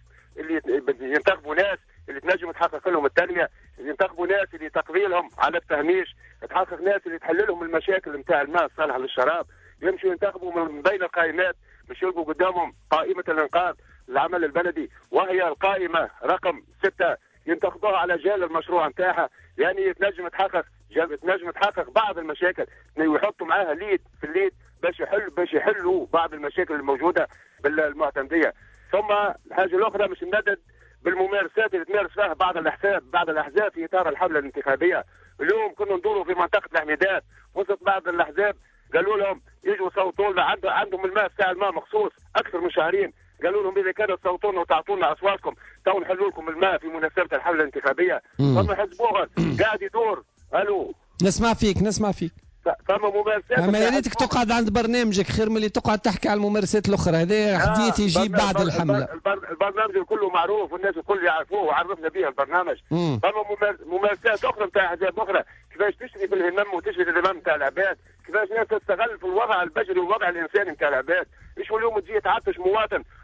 اللي تنجم تحقق لهم التنميه، اللي ينتخبوا ناس اللي تقبيلهم على التهميش، تحقق ناس اللي تحل لهم المشاكل نتاع الماء الصالح للشراب. يمشوا ينتخبوا من بين القائمات باش يلقوا قدامهم قائمه الانقاذ للعمل البلدي، وهي القائمه رقم 6 ينتخبوها على جال المشروع نتاعها، يعني تنجم تحقق بعض المشاكل، ويحطوا معاها ليد في الليد باش يحلوا بعض المشاكل الموجوده بالمعتمديه. ثم الحاجه الاخرى مش ندد بالممارسات اللي تمارس فيها بعض الاحزاب في اطار الحمله الانتخابيه. اليوم كنا ندوروا في منطقه الحميدات، وسط بعض الاحزاب قالوا لهم يجوا يصوتوا لنا، عندهم الماء بتاع الماء مخصوص اكثر من شهرين، قالوا لهم اذا كانوا تصوتوا لنا وتعطوا لنا اصواتكم تو نحلوا لكم الماء في مناسبه الحمله الانتخابيه. ثم حزبوها قاعد يدور. الو نسمع فيك. فما ممارسات. اما يا ريتك تقعد عند برنامجك خير من اللي تقعد تحكي على الممارسات الاخرى، هذا حديث يجيب بعد الحمله. البرنامج كله معروف والناس الكل يعرفوه وعرفنا به البرنامج. فما ممارسات اخرى نتاع احزاب اخرى، كيفاش تشري في الهمم وتشري في الهمم نتاع العباد، كيفاش ناس تستغل في الوضع البشري والوضع الانساني نتاع العباد. مش اليوم تجي تعطش مواطن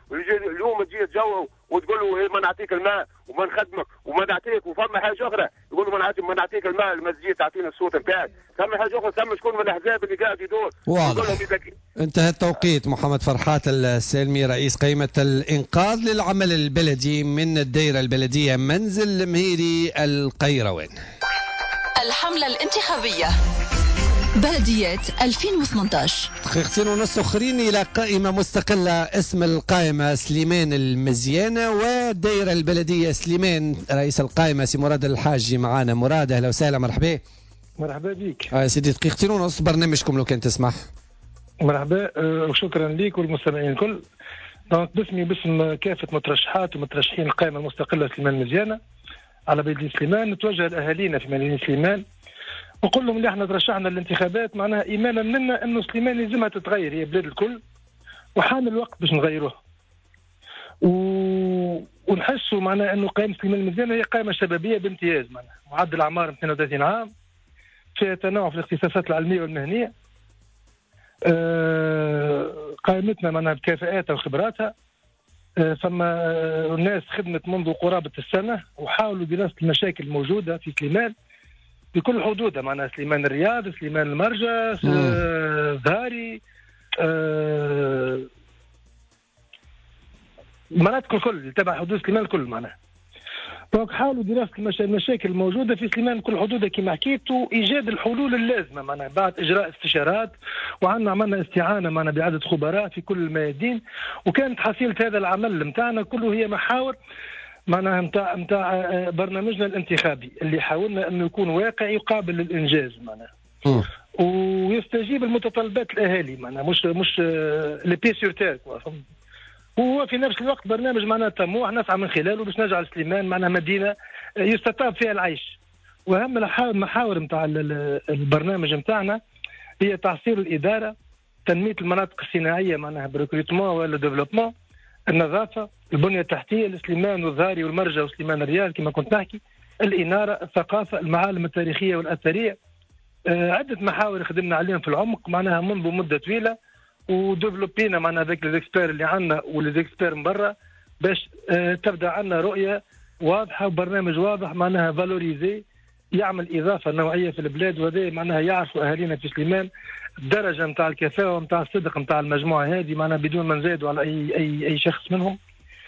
اليوم تجي تجاوب وتقول له ما نعطيك الماء وما نخدمك وما نعطيك، وفما حاجه اخرى يقول له ما نعطيك الماء لما تجي تعطينا الصوت نتاعك. ثم حاجه اخرى، ثم شكون من الاحزاب اللي قاعد يدور. واضح. انتهى التوقيت. محمد فرحات السالمي رئيس قائمة الإنقاذ للعمل البلدي من الدائرة البلدية منزل المهيري القيروان. الحملة الانتخابية بلديات 2018. دقيقتين ونص اخرين الى قائمه مستقله اسم القائمه سليمان المزيانه والدائره البلديه سليمان. رئيس القائمه سي مراد الحاجي معانا. مراد اهلا وسهلا. مرحبا. مرحبا بك. سيدي دقيقتين ونص برنامجكم لو كان تسمح. مرحبا وشكرا لك والمستمعين الكل. دونك باسم كافه مترشحات ومترشحين القائمه المستقله سليمان المزيانه على بلديه سليمان نتوجه لاهالينا في مدينه سليمان ونقول لهم اللي احنا ترشحنا للانتخابات معناها ايمانا منا انه سليمان لازمها تتغير، هي بلاد الكل وحان الوقت باش نغيروها. ونحسوا معناها انه قائمه سليمان المزيانه هي قائمه شبابيه بامتياز، معناها معدل اعمار 32 عام، فيها تنوع في الاختصاصات العلميه والمهنيه. قائمتنا معناها بكفاءاتها وخبراتها. فما ناس خدمت منذ قرابه السنه وحاولوا دراسه المشاكل الموجوده في سليمان بكل حدودها، معناها سليمان الرياض، سليمان المرجة، ذاري، المناطق الكل تبع حدود سليمان الكل معناها. دونك حاولوا دراسة المشاكل الموجودة في سليمان كل حدودها كما حكيت، وإيجاد الحلول اللازمة معناها بعد إجراء استشارات، وعندنا عملنا استعانة معناها بعدد خبراء في كل الميادين، وكانت حصيلة هذا العمل متاعنا كله هي محاور معناها نتاع برنامجنا الانتخابي اللي حاولنا انه يكون واقعي وقابل للانجاز معناها ويستجيب المتطلبات الاهالي معناها مش لي بي سور تير. وهو في نفس الوقت برنامج معناها طموح نسعى من خلاله باش نجعل سليمان معناها مدينه يستطاب فيها العيش. واهم المحاور نتاع البرنامج نتاعنا هي تعصير الاداره، تنميه المناطق الصناعيه معناها بريكروتمون ولا ديفلوبمون، النظافه، البنيه التحتيه لسليمان والذاري والمرجة وسليمان الرياض كما كنت نحكي، الاناره، الثقافه، المعالم التاريخيه والاثريه. عده محاور خدمنا عليهم في العمق معناها منذ مده طويله، وديفلوبينا معناها ذاك ليزيكسبير اللي عندنا وليزيكسبير من برا باش تبدا عندنا رؤيه واضحه وبرنامج واضح معناها فالوريزي يعمل اضافه نوعيه في البلاد، وهذا معناها يعرفوا اهالينا في سليمان الدرجه نتاع الكفاءه ونتاع الصدق نتاع المجموعه هذه معناها بدون ما نزيدوا على اي شخص منهم.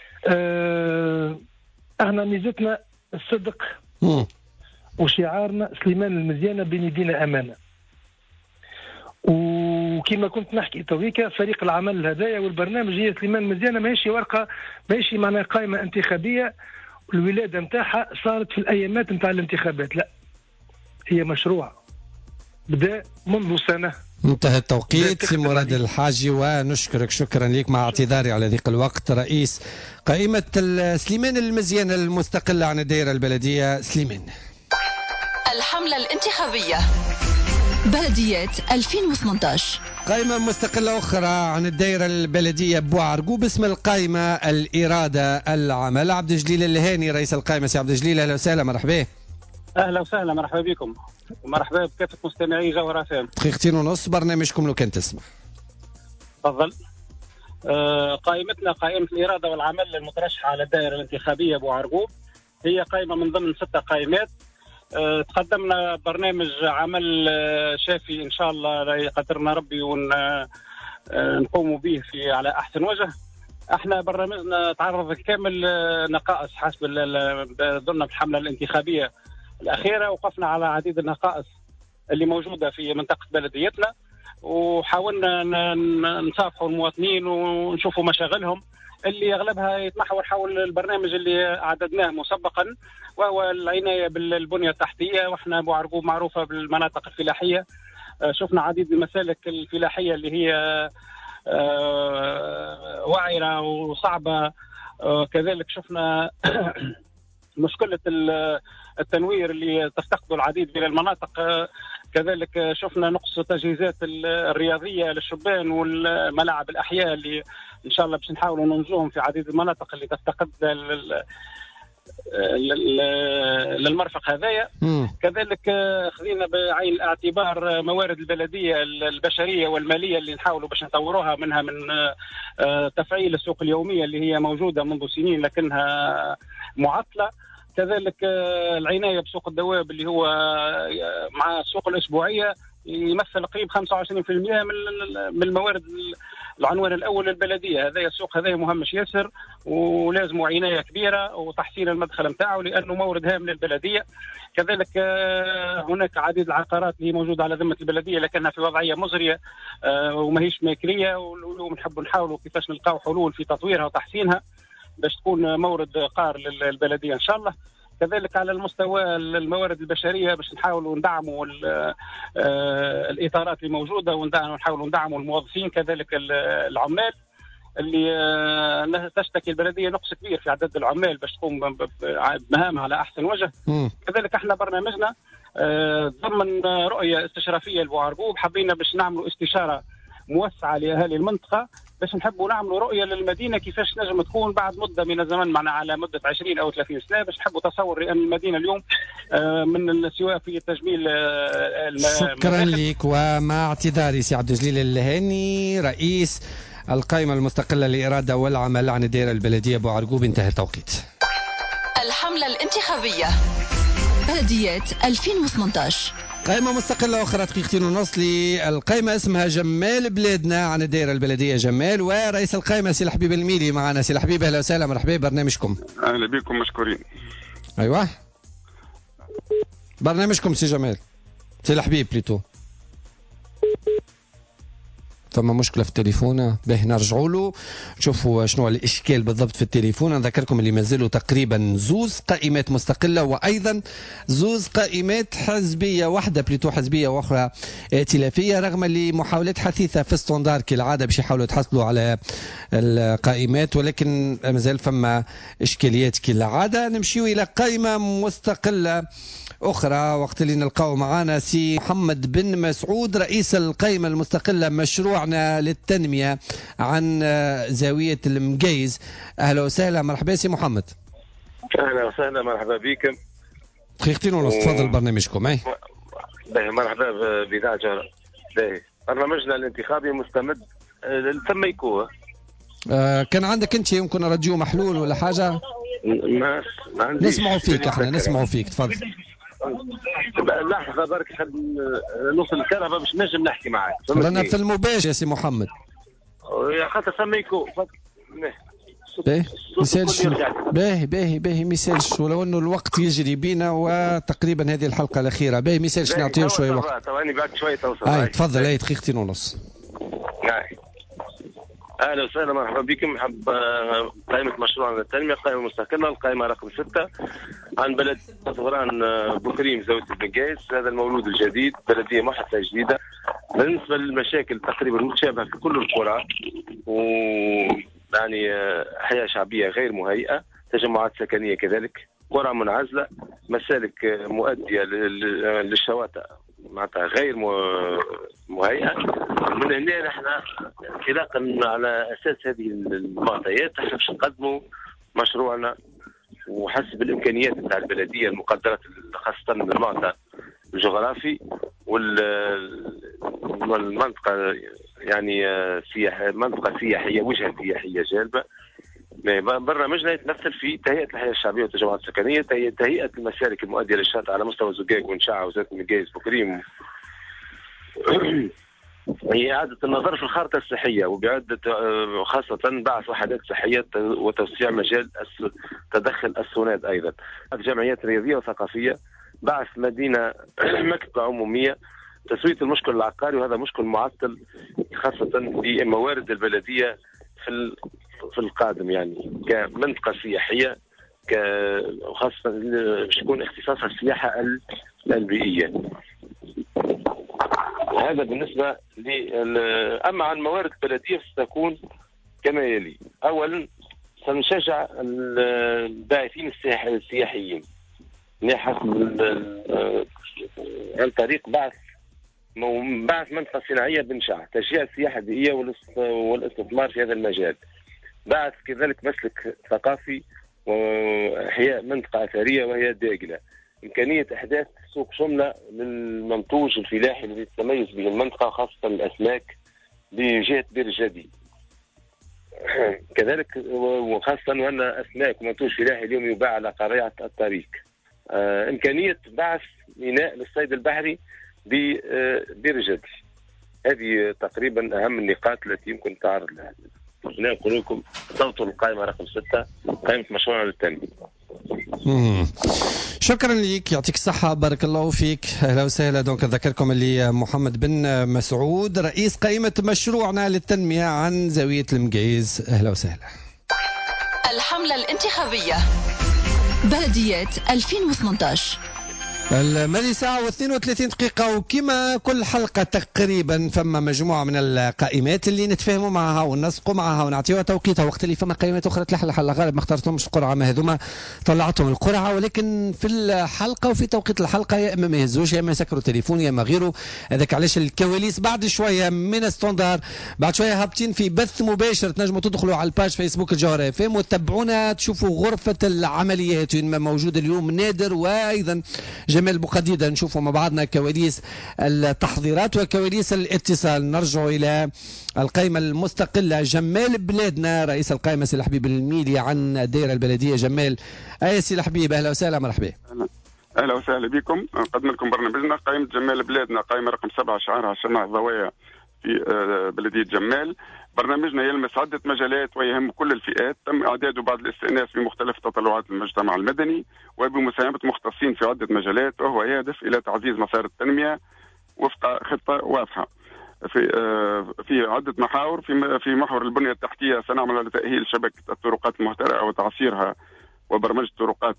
احنا ميزتنا الصدق وشعارنا سليمان المزيانه بين يدينا امانه. وكما كنت نحكي تويكا فريق العمل هذايا والبرنامج هي سليمان المزيانه ماشي ورقه، ماشي معناها قائمه انتخابيه الولاده نتاعها صارت في الايامات نتاع الانتخابات، لا هي مشروع بدا منذ سنه. انتهى التوقيت سي مراد الحاجي ونشكرك شكرا لك مع اعتذاري على ضيق الوقت. رئيس قائمة سليمان المزيانة المستقلة عن الدائرة البلدية سليمان. الحملة الانتخابية بلديات 2018. قائمة مستقلة أخرى عن الدائرة البلدية بوعرقوب باسم القائمة الإرادة العمل. عبد الجليل الهاني رئيس القائمة. سي عبد الجليل أهلا وسهلا. مرحبا. اهلا وسهلا. مرحبا بكم ومرحبا بكافه مستمعي جوهر FM. دقيقتين ونص برنامجكم لو كان تسمح. تفضل. قائمتنا قائمه الاراده والعمل المترشحه على الدائره الانتخابيه بوعرقوب هي قائمه من ضمن 6 قائمات. تقدمنا برنامج عمل شافي ان شاء الله يقدرنا ربي ونقوم به في على احسن وجه. احنا برنامجنا تعرض لكامل نقائص حسب ضمن الحمله الانتخابيه الأخيرة. وقفنا على عديد النقائص اللي موجودة في منطقة بلديتنا، وحاولنا نصافحوا المواطنين ونشوفوا مشاغلهم اللي أغلبها يتمحور حول البرنامج اللي أعددناه مسبقا، وهو العناية بالبنية التحتية. وإحنا بوعرقوب معروفة بالمناطق الفلاحية، شفنا عديد المسالك الفلاحية اللي هي وعرة وصعبة. كذلك شفنا مشكلة التنوير اللي تفتقده العديد من المناطق. كذلك شفنا نقص تجهيزات الرياضية للشبان والملاعب الأحياء اللي إن شاء الله باش نحاولوا ننجوهم في عديد المناطق اللي تفتقد للمرفق هذايا. كذلك خذينا بعين الاعتبار موارد البلديه البشريه والماليه اللي نحاولوا باش نطوروها، منها من تفعيل السوق اليوميه اللي هي موجوده منذ سنين لكنها معطله. كذلك العنايه بسوق الدواب اللي هو مع السوق الاسبوعيه يمثل قريب 25% من الموارد العنوان الاول للبلديه. هذا السوق هذا مهمش ياسر ولازم عنايه كبيره وتحسين المدخل نتاعو لانه مورد هام للبلديه. كذلك هناك عديد العقارات اللي موجوده على ذمه البلديه لكنها في وضعيه مزريه وماهيش ماكليه، ونحب نحاولوا كيفاش نلقاو حلول في تطويرها وتحسينها باش تكون مورد قار للبلديه ان شاء الله. كذلك على المستوى الموارد البشريه باش نحاولوا ندعموا الاطارات اللي موجوده ونحاولوا ندعموا الموظفين، كذلك العمال اللي تشتكي البلديه نقص كبير في عدد العمال باش تقوم بمهامها على احسن وجه. كذلك احنا برنامجنا ضمن رؤيه استشرافيه لبوعرقوب حبينا باش نعملوا استشاره موسعه لاهالي المنطقه باش نحبوا نعملوا رؤيه للمدينه كيفاش نجم تكون بعد مده من الزمن، معنا على مده 20 او 30 سنه، باش نحبوا تصور لان المدينه اليوم من سواء في تجميل شكرا لك. ومع اعتذاري سي عبد الجليل اللهاني رئيس القائمه المستقله للاراده والعمل عن الدائره البلديه بوعرقوب انتهى التوقيت. الحمله الانتخابيه بلديات 2018 قائمة مستقلة أخرى دقيقتين ونص للقائمة اسمها جمال بلادنا عن الدائرة البلدية جمال، ورئيس القائمة سي الحبيب الميلي معنا. سي الحبيب أهلا وسهلا، مرحبا برنامجكم. أهلا بكم مشكورين. أيوة برنامجكم سي جمال سي الحبيب بليتو. فما مشكلة في التليفون، به نرجعوا له نشوفوا شنو الإشكال بالضبط في التليفون. نذكركم اللي مازالوا تقريبا زوز قائمات مستقلة وأيضا زوز قائمات حزبية، واحدة بليتو حزبية وأخرى ائتلافية، رغم اللي محاولات حثيثة في ستوندار كالعادة باش يحاولوا يتحصلوا على القائمات، ولكن مازال فما إشكاليات كالعادة. نمشيو إلى قائمة مستقلة أخرى وقت اللي نلقاو معنا سي محمد بن مسعود رئيس القائمة المستقلة مشروعنا للتنمية عن زاوية المقيز. أهلا وسهلا، مرحبا سي محمد. أهلا وسهلا، مرحبا بكم. دقيقتين ونص تفضل برنامجكم. أي مرحبا بإذاعة جهرة. برنامجنا الانتخابي مستمد ثم يكون كان عندك أنت يمكن راديو محلول ولا حاجة؟ ما عنديش. نسمعوا فيك احنا، نسمعوا فيك تفضل. لحظة برك خد نوصل الكهرباء باش نجم نحكي معاك. رانا في المباشر يا سي محمد. خاطر سميكو باهي ميسالش باهي ميسالش، ولو انه الوقت يجري بينا وتقريبا هذه الحلقة الأخيرة. باهي ميسالش نعطيه شوية وقت. ثواني بعد شوية توصل. تفضل. هاي دقيقتين ونص. اهلا وسهلا، مرحبا بكم. حب قائمه مشروع التنميه، قائمه مستقله، القائمه رقم 6 عن بلد صغران بوكريم زاويه المقيس. هذا المولود الجديد، بلديه محدثه جديده. بالنسبه للمشاكل تقريبا متشابهه في كل القرى، ويعني حياه شعبيه غير مهيئه، تجمعات سكنيه كذلك، قرى منعزله، مسالك مؤديه للشواتئ معناتها غير مهيئه. من هنا نحن انطلاقا على اساس هذه المعطيات احنا باش نقدموا مشروعنا وحسب الامكانيات نتاع البلديه المقدرات، خاصه المعطى الجغرافي والمنطقه يعني منطقه سياحيه، وجهه سياحيه جالبه. برنامجنا يتمثل في تهيئه الحياه الشعبيه والتجمعات السكنيه، تهيئه المسالك المؤديه للشاطئ على مستوى زقاق ونشاع وزيت المقيس بوكريم، هي إعادة النظر في الخارطة الصحية وبعدة خاصة بعث وحدات صحية وتوسيع مجال تدخل السوناد، أيضا جمعيات رياضية وثقافية، بعث مدينة مكتبة عمومية، تسوية المشكل العقاري، وهذا مشكل معطل خاصة بموارد البلدية في القادم يعني كمنطقة سياحية، خاصة باش تكون اختصاصها السياحة البيئية. هذا بالنسبة أما عن موارد البلدية ستكون كما يلي. أولا سنشجع الباعثين السياحيين عن طريق بعث منطقة صناعية بنشاع، تشجيع السياحة البيئية والاستثمار في هذا المجال، بعث كذلك مسلك ثقافي وإحياء منطقة أثرية وهي داقلة. إمكانية إحداث سوق شملة للمنتوج الفلاحي الذي تتميز به المنطقة خاصة الأسماك بجهة بير الجدي. كذلك وخاصة وأن أسماك ومنتوج فلاحي اليوم يباع على قريعة الطريق. إمكانية بعث ميناء للصيد البحري ببير الجدي. هذه تقريبا أهم النقاط التي يمكن تعرض لها. نقول لكم صوتوا القائمة رقم 6 قائمة مشروع للتنمية. شكرا لك، يعطيك الصحة، بارك الله فيك، أهلا وسهلا. دونك نذكركم اللي محمد بن مسعود رئيس قائمة مشروعنا للتنمية عن زاوية المقيز، أهلا وسهلا. الحملة الانتخابية بلديات 2018. المالي ساعة و32 دقيقة، وكما كل حلقة تقريبا فما مجموعة من القائمات اللي نتفاهموا معها ونسقوا معها ونعطيوها توقيتها، وقت اللي فما قائمات أخرى تلحلح على الغالب ما اخترتهمش القرعة، ما هذوما طلعتهم القرعة، ولكن في الحلقة وفي توقيت الحلقة يا إما ما يهزوش يا إما يسكروا تليفون يا إما غيره. هذاك علاش الكواليس بعد شوية من الستوندار، بعد شوية هابطين في بث مباشر، تنجموا تدخلوا على الباج فيسبوك الجوهرة FM وتتبعونا تشوفوا غرفة العمليات وين ما موجود اليوم نادر وأيضا جمال بقديدة، نشوفوا مع بعضنا كواليس التحضيرات وكواليس الاتصال. نرجع إلى القائمة المستقلة. جمال بلادنا رئيس القائمة سي الحبيب الميلي عن الدائرة البلدية. جمال أي سي الحبيب، أهلا وسهلا، مرحبا. أهلا وسهلا بكم. نقدم لكم برنامجنا قائمة جمال بلادنا، قائمة رقم 7 شعارها شمع الضوايا في بلدية جمال. برنامجنا يلمس عدة مجالات ويهم كل الفئات، تم إعداده بعد الاستئناس بمختلف تطلعات المجتمع المدني وبمساهمة مختصين في عدة مجالات، وهو يهدف إلى تعزيز مسار التنمية وفق خطة واضحة في عدة محاور. في محور البنية التحتية سنعمل على تأهيل شبكة الطرقات المهترئة وتعصيرها وبرمجة طرقات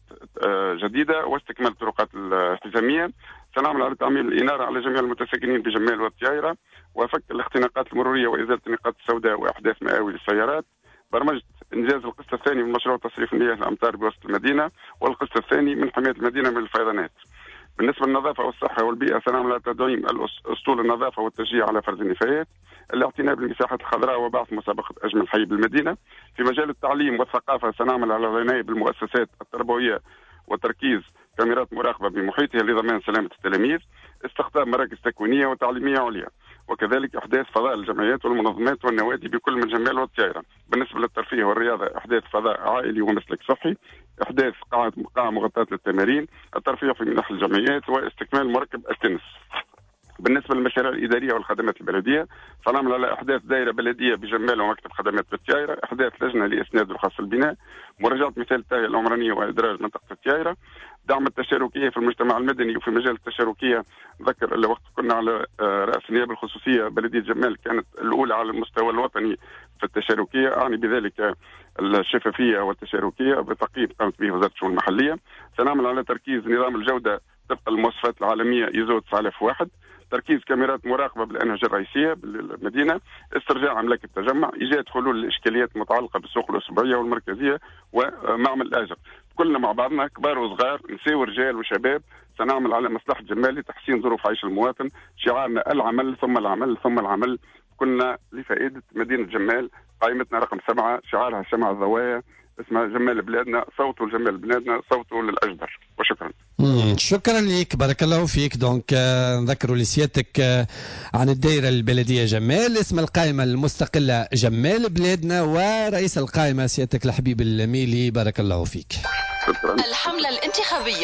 جديدة واستكمال الطرقات الحزامية. سنعمل على تعميم الإنارة على جميع المتساكنين بجمال والتيايرة وفك الاختناقات المرورية وإزالة النقاط السوداء وإحداث مآوي للسيارات. برمجة إنجاز القسط الثاني من مشروع تصريف مياه الأمطار بوسط المدينة، والقسط الثاني من حماية المدينة من الفيضانات. بالنسبة للنظافة والصحة والبيئة سنعمل على تدعيم أسطول النظافة والتشجيع على فرز النفايات، الاعتناء بالمساحات الخضراء وبعث مسابقة أجمل حي بالمدينة. في مجال التعليم والثقافة سنعمل على العناية بالمؤسسات التربوية وتركيز كاميرات مراقبة بمحيطها لضمان سلامة التلاميذ، استخدام مراكز تكوينية وتعليمية عليا، وكذلك إحداث فضاء الجمعيات والمنظمات والنوادي بكل من جمال والتيارة. بالنسبة للترفيه والرياضة إحداث فضاء عائلي ومسلك صحي، إحداث قاعة مغطاة للتمارين، الترفيه في منح الجمعيات، واستكمال مركب التنس. بالنسبة للمشاريع الإدارية والخدمات البلدية سنعمل على إحداث دائرة بلدية بجمال ومكتب خدمات بالتيايرة، إحداث لجنة لإسناد رخص البناء، مراجعة مثال التهيئة العمرانية وإدراج منطقة التيايرة، دعم التشاركية في المجتمع المدني. وفي مجال التشاركية ذكر اللي وقت كنا على رأس النيابة الخصوصية بلدية جمال كانت الأولى على المستوى الوطني في التشاركية، أعني بذلك الشفافية والتشاركية بتقييم قامت به وزارة الشؤون المحلية. سنعمل على تركيز نظام الجودة طبقا للمواصفات العالمية ISO 9001، تركيز كاميرات مراقبة بالأنهجة الرئيسية بالمدينة، استرجاع أملاك التجمع، إيجاد حلول للإشكاليات المتعلقة بالسوق الأسبوعية والمركزية ومعمل الآجر. كلنا مع بعضنا كبار وصغار، نساء ورجال وشباب، سنعمل على مصلحة جمال لتحسين ظروف عيش المواطن. شعارنا العمل ثم العمل ثم العمل، كلنا لفائدة مدينة جمال. قائمتنا رقم 7 شعارها شمع الضوايا، اسمها جمال بلادنا، صوته لجمال بلادنا، صوته للأجدر. وشكرا. شكرا لك، بارك الله فيك. دونك نذكروا لسيادتك عن الدائرة البلدية جمال، اسم القائمة المستقلة جمال بلادنا، ورئيس القائمة سيادتك الحبيب الميلي، بارك الله فيك. شكرا. الحملة الانتخابية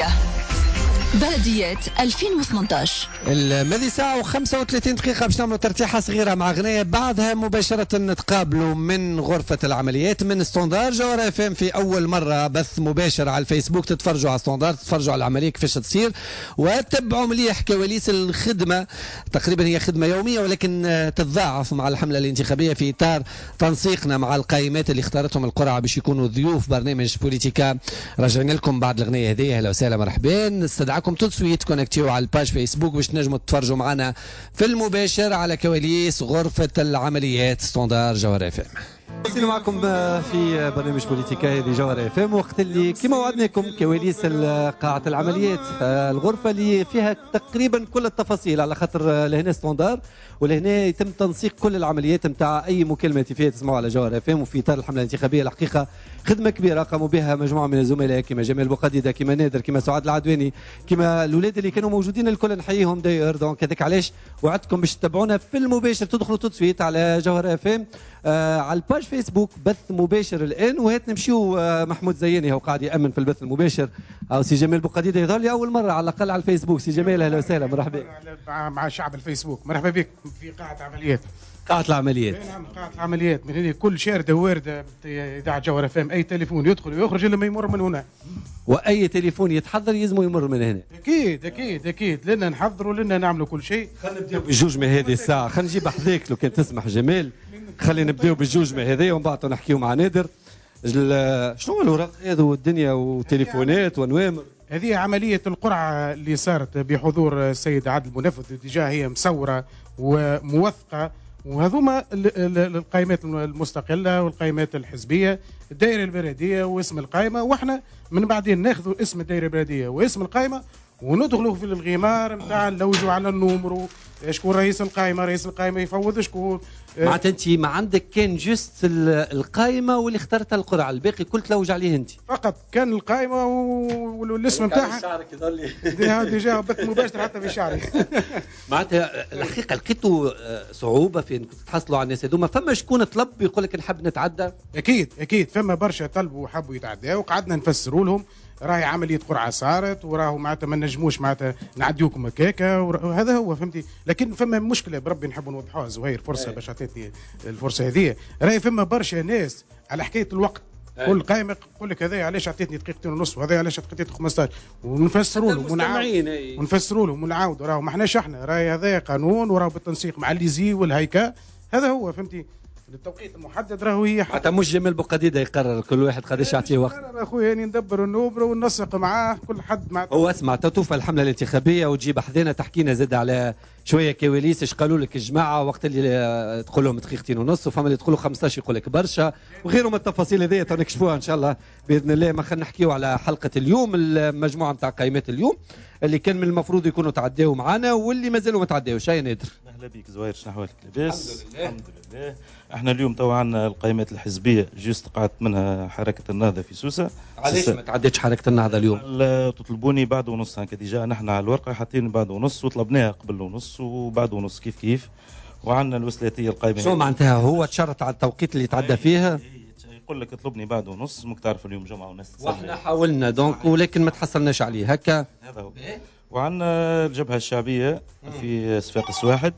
بلديات 2018. الماضي ساعة و35 دقيقة باش نعملوا ترتيحة صغيرة مع غنية، بعدها مباشرة نتقابلوا من غرفة العمليات من ستوندار جوهرة FM في أول مرة بث مباشر على الفيسبوك. تتفرجوا على ستوندار، تتفرجوا على العملية كيفاش تصير، وتتبعوا مليح كواليس الخدمة. تقريبا هي خدمة يومية ولكن تتضاعف مع الحملة الانتخابية في إطار تنسيقنا مع القائمات اللي اختارتهم القرعة باش يكونوا ضيوف برنامج بوليتيكا. رجعنا لكم بعد الغنية هذه، أهلا وسهلا مرحبا. نستدعاكم تو سويت كونكتيو على الباج فيسبوك باش تنجموا تتفرجوا معنا في المباشر على كواليس غرفة العمليات ستوندار جوهرة FM. نواصل معكم في برنامج بوليتيكا هذه جوهر اف ام، وقت اللي كما وعدناكم كواليس قاعة العمليات، الغرفة اللي فيها تقريبا كل التفاصيل، على خاطر لهنا ستوندار ولهنا يتم تنسيق كل العمليات نتاع اي مكالمة فيها تسمعوا على جوهر اف ام. وفي اطار الحملة الانتخابية الحقيقة خدمة كبيرة قاموا بها مجموعة من الزملاء كما جمال بوقديدة، كما نادر، كما سعاد العدواني، كما الاولاد اللي كانوا موجودين الكل نحييهم داير. دونك هذاك علاش وعدتكم باش تتابعونا في المباشر، تدخلوا تسويت على جوهر اف ام على الباج فيسبوك بث مباشر الان. وهات نمشيو محمود زياني هو قاعد يامن في البث المباشر، او سي جمال بوقديدة يظهر لي اول مره على الاقل على الفيسبوك. سي جمال اهلا وسهلا، مرحبا بك مع شعب الفيسبوك. مرحبا بك في قاعه عمليات. قاعة العمليات. نعم قاعة العمليات، من هنا كل شاردة واردة إذاعة جوهر فهم، أي تليفون يدخل ويخرج لما يمر من هنا. وأي تليفون يتحضر يلزموا يمر من هنا. أكيد أكيد أكيد، لنا نحضروا لنا نعملوا كل شيء. خلينا نبداو بالجوجمة هذه الساعة، خلينا نجيب حذاك لو كان تسمح جمال. خلينا نبداو بالجوجمة هذه ومن بعد نحكيو مع نادر. شنو الأوراق هذو والدنيا وتليفونات ونوامر؟ هذه عملية القرعة اللي صارت بحضور السيد عادل المنفذ، اتجاه هي مصورة وموثقة، وهذوما القائمات المستقله والقائمات الحزبيه، الدائره البلديه واسم القائمه، واحنا من بعدين ناخذوا اسم الدائره البلديه واسم القائمه وندخلوا في الغمار نتاع نلوجوا على النومرو، شكون رئيس القائمه، رئيس القائمه يفوض شكون. معناتها انت ما عندك كان جست القائمه واللي اخترتها القرعه، الباقي كل تلوج عليه انت؟ فقط كان القائمه والاسم نتاعها. شعرك يضل لي ديجا بث مباشر حتى في شعري. معناتها الحقيقه لقيتوا صعوبه في انكم تحصلوا على الناس هذوما؟ فما شكون طلب يقول لك نحب نتعدى؟ اكيد اكيد، فما برشا طلبوا وحبوا يتعداوا، وقعدنا نفسروا لهم راهي عمليه قرعه صارت، وراهو معناتها ما نجموش معناتها نعديوكم هكاكا، وهذا هو فهمتي. لكن فما مشكله بربي نحبوا نوضحوها، زهير فرصه باش عطيتني الفرصه هذه. راهي فما برشا ناس على حكايه الوقت، كل قائمه يقول لك هذا علاش عطيتني دقيقتين ونص، وهذا علاش عطيتني 15، ونفسروا لهم ونفسروا لهم ونعاودوا. راهو ما احناش احنا، راهي هذا قانون وراهو بالتنسيق مع الليزي والهيكا، هذا هو فهمتي. التوقيت المحدد راهو هي حتى مش جمال بوقديدة يقرر كل واحد قداش يعطيه وقت. اخويا يعني ندبر النوبر وننسق معاه كل حد مع هو. اسمع توفى الحمله الانتخابيه وتجيب حذينا تحكينا زاد على شويه كواليس. ايش قالوا لك الجماعه وقت اللي تقول لهم دقيقتين ونص، وفما اللي تقولوا 15 يقول لك برشا، وغيره من التفاصيل هذيا نكشفوها ان شاء الله باذن الله. ما خلينا نحكيو على حلقه اليوم، المجموعه نتاع قائمات اليوم اللي كان من المفروض يكونوا تعداوا معنا واللي مازالوا ما تعداوش. هاي نادر. اهلا بك زهير، شنو احوالك؟ لاباس؟ الحمد لله. احنا اليوم تو عندنا القائمات الحزبيه جوست قعدت منها حركه النهضه في سوسه. علاش ما تعدتش حركه النهضه اليوم؟ تطلبوني بعد ونص هكا، ديجا نحن على الورقه حاطين بعد ونص، وطلبناها قبل ونص وبعد ونص كيف كيف. وعندنا الوسلاتيه القائمه. شو معناتها هو تشرط على التوقيت اللي تعدى فيها؟ يقول لك اطلبني بعد ونص، ممكن تعرف اليوم جمعه والناس تسلم. واحنا حاولنا دونك ولكن ما تحصلناش عليه هكا. هذا هو. وعندنا الجبهه الشعبيه في صفاقس واحد.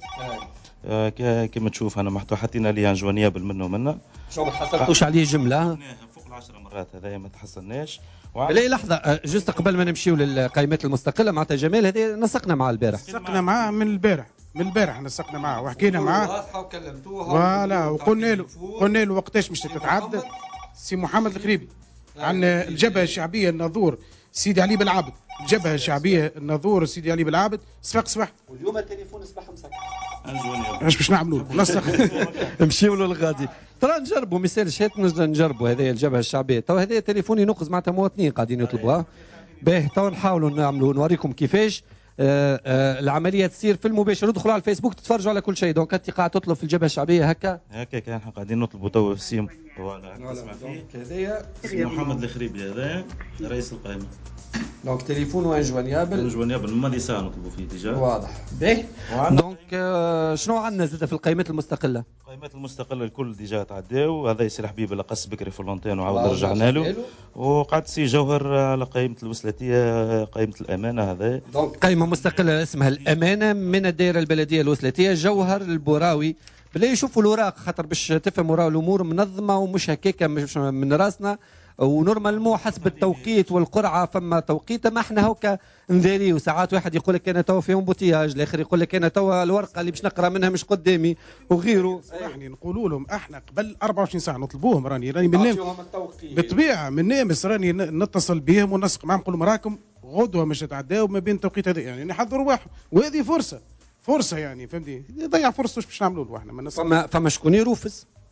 كما تشوف انا محتوى حطينا ليها جوانيابل منه ومنه. شو ما تحصلتوش عليه جمله؟ فوق ال10 مرات، هذا ما تحصلناش. لا لحظه، جوست قبل ما نمشيو للقائمات المستقله معناتها جمال هذه نسقنا معاه البارح. نسقنا معاه من البارح نسقنا معاه وحكينا معاه واضحه وكلمتوها فوالا، وقلنا له وقتاش مش تتعدى. سي محمد الخريبي عن الجبهه الشعبيه الناظور سيدي علي بالعابد، الجبهه الشعبيه الناظور سيدي علي بالعابد صفاقس واحد. واليوم التليفون اصبح مسكر. ايش باش نعملوا؟ نسخ نمشيو للغادي. ترى نجربوا مثال شات نجربوا هذه الجبهه الشعبيه. تو هذا تليفون ينقز معناتها مواطنين قاعدين يطلبوها. باهي تو نحاولوا نعملوا نوريكم كيفاش العمليه تصير في المباشر. ادخلوا على الفيسبوك تتفرجوا على كل شيء. دونك انت قاعد تطلب في الجبهه الشعبيه هكا كان قاعدين نطلبوا تو سيم. تسمع فيه هذايا محمد الخريبي، هذا رئيس القائمه. دونك تليفون وانجوانيابل من ماضي ساعه نطلبوا فيه ديجا. واضح. باهي دونك شنو عندنا زاد في القائمات المستقله؟ القائمات المستقله الكل ديجا تعداو. هذا ياسر حبيب لقص بكري فولونتين وعاود رجعنا له. وقعد سي جوهر على قائمه الوسلاتيه، قائمه الامانه. هذا دونك قائمه مستقله اسمها الامانه من الدائره البلديه الوسلاتيه. جوهر البوراوي بلا يشوفوا الاوراق خاطر باش تفهموا راهو الامور منظمه ومش هكاكا مش من راسنا، ونورمالمون حسب التوقيت والقرعه فما توقيت. ما احنا هكا نذاري، وساعات واحد يقول لك انا توا في امبوتياج، الاخر يقول لك انا توا الورقه اللي باش نقرا منها مش قدامي وغيره. يعني نقولوا لهم احنا قبل 24 ساعه نطلبوهم، راني من بالطبيعه من نامس راني نتصل بهم ونسق معهم نقول لهم راكم غدوه مش تتعداو ما بين التوقيت هذا، يعني نحضروا رواحهم. وهذه فرصه يعني فهمتي، يضيع فرصته باش نعملوا له احنا. فما شكون يروفس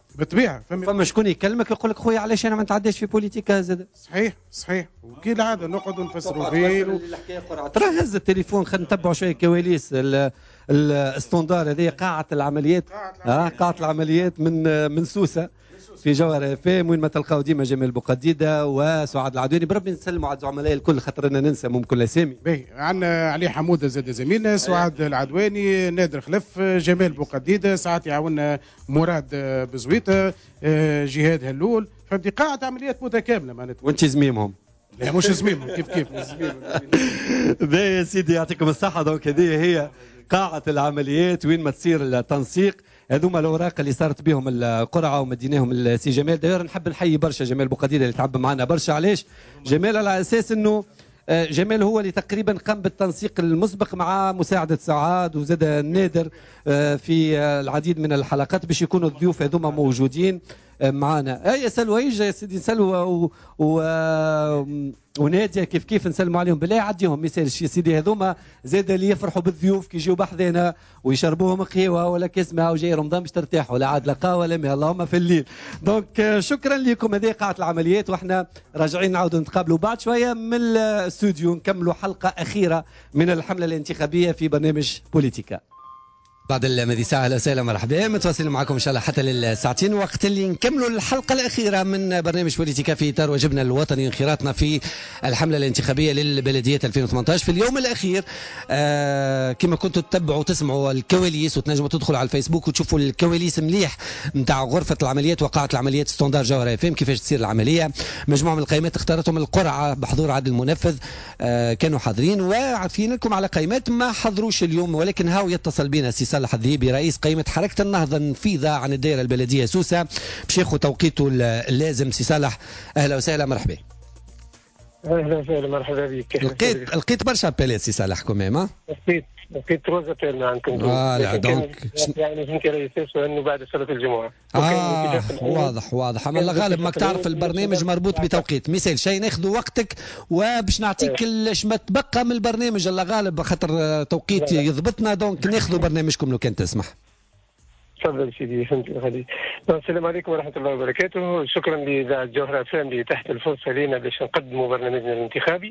بالطبيعه فما شكون يكلمك يقول لك خويا علاش انا ما نتعداش في بوليتيكا زاد. صحيح وكي العاده نقعدوا نفسروا فيه ترى هز التليفون خلينا نتبعوا شويه كواليس الاستندار هذه قاعه العمليات. قاعه العمليات من سوسه في جوهر اف ام، وين ما تلقاو ديما جمال بوقديده وسعاد العدواني. بربي نسلموا على الزملاء الكل خاطر انا ننسى ممكن الاسامي. باهي عندنا علي حموده زاد زميلنا، سعاد العدواني، نادر خلف، جمال بوقديده، ساعات يعاوننا مراد بزويته، جهاد هلول. فهمتي قاعه عمليات متكامله معناتها. وانت زميمهم؟ لا مش زميمهم، كيف زميمهم. باهي يا سيدي يعطيكم الصحه. دونك هذه هي قاعه العمليات وين ما تصير التنسيق. هذوما الاوراق اللي صارت بهم القرعه ومديناهم السي جمال. داير نحب نحيي برشا جمال بوقديده اللي تعب معنا برشا. علاش؟ جمال على اساس انه جمال هو اللي تقريبا قام بالتنسيق المسبق مع مساعده سعاد وزاد نادر في العديد من الحلقات باش يكونوا الضيوف هذوما موجودين معنا. يا سلوى يجي يا سيدي سلوى وناديه كيف نسلموا عليهم بالله عديهم ما يسالش يا سيدي. هذوما زاد اللي يفرحوا بالضيوف كي يجيو بحذنا ويشربوهم قهوه ولا كاس ماء وجاي رمضان باش ترتاحوا لا عاد لا قهوه ولا ماء اللهم في الليل. دونك شكرا لكم. هذه قاعه العمليات واحنا راجعين نعاودوا نتقابلوا بعد شويه من الاستوديو نكملوا حلقه اخيره من الحمله الانتخابيه في برنامج بوليتيكا. بعد المذي ساعة أهلا وسهلا مرحبا، متواصلين معكم إن شاء الله حتى للساعتين، وقت اللي نكملوا الحلقة الأخيرة من برنامج بوليتيكا في إطار واجبنا الوطني انخراطنا في الحملة الانتخابية للبلديات 2018. في اليوم الأخير كما كنتوا تتبعوا وتسمعوا الكواليس وتنجموا تدخلوا على الفيسبوك وتشوفوا الكواليس مليح نتاع غرفة العمليات وقاعة العمليات ستاندار جوهر اف ام كيفاش تصير العملية. مجموعة من القائمات اختارتهم القرعة بحضور عدل المنفذ كانوا حاضرين، وعارفين لكم على قائمات ما حضروش اليوم، ولكن هاو يتصل بنا السي صالح الذهيبي رئيس قائمة حركة النهضة النفيذة عن الدائرة البلدية سوسة باش ياخذ توقيته اللازم. سي صالح أهلا وسهلا مرحبا. اهلا وسهلا مرحبا بك. لقيت برشا ابيلات سي صالح كمام. لقيت تروز ابيل عندكم. لا دونك يعني فهمت رئيس انه بعد صلاه الجمعه. واضح اما الغالب ماك تعرف البرنامج مربوط بتوقيت مثال شيء ناخذ وقتك وباش نعطيك ما تبقى من البرنامج الله غالب خاطر توقيت يضبطنا. دونك ناخذ برنامجكم لو كان تسمح. تفضل سيدي فهمت غادي. السلام عليكم ورحمه الله وبركاته. شكرا لإذاعة جوهر اف ام اللي تحت الفرصه لنا باش نقدموا برنامجنا الانتخابي.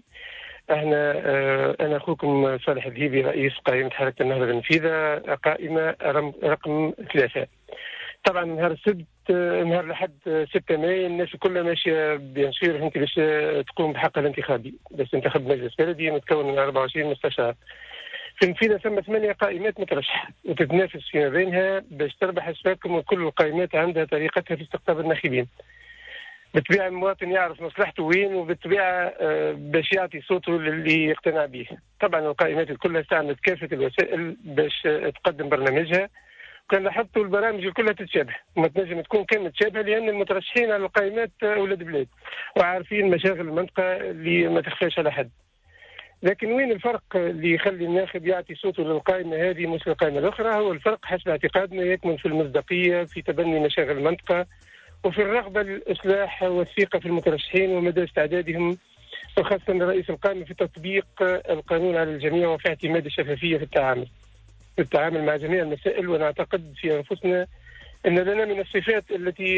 انا اخوكم صالح الذهيبي رئيس قائمه حركه النهضه النفيذه قائمه رقم 3. طبعا نهار السبت نهار الاحد 6 ماي الناس كلها ماشيه بينصير انت باش تقوم بحقها الانتخابي باش تنتخب مجلس بلدي متكون من 24 مستشار. في النفيذه ثم 8 قائمات مترشحه وتتنافس فيما بينها باش تربح اسماءكم، وكل القائمات عندها طريقتها في استقطاب الناخبين. بالطبيعه المواطن يعرف مصلحته وين، وبالطبيعه باش يعطي صوته للي يقتنع به. طبعا القائمات كلها استعملت كافه الوسائل باش تقدم برنامجها، وكان لاحظتوا البرامج كلها تتشابه وما تنجم تكون كان متشابهه لان المترشحين على القائمات اولاد بلاد وعارفين مشاغل المنطقه اللي ما تخفاش على حد. لكن وين الفرق اللي يخلي الناخب يعطي صوته للقائمه هذه مش للقائمه الاخرى؟ هو الفرق حسب اعتقادنا يكمن في المصداقيه في تبني مشاغل المنطقه وفي الرغبه للاصلاح والثقه في المترشحين ومدى استعدادهم وخاصه رئيس القائمه في تطبيق القانون على الجميع وفي اعتماد الشفافيه في التعامل مع جميع المسائل. ونعتقد في انفسنا ان لنا من الصفات التي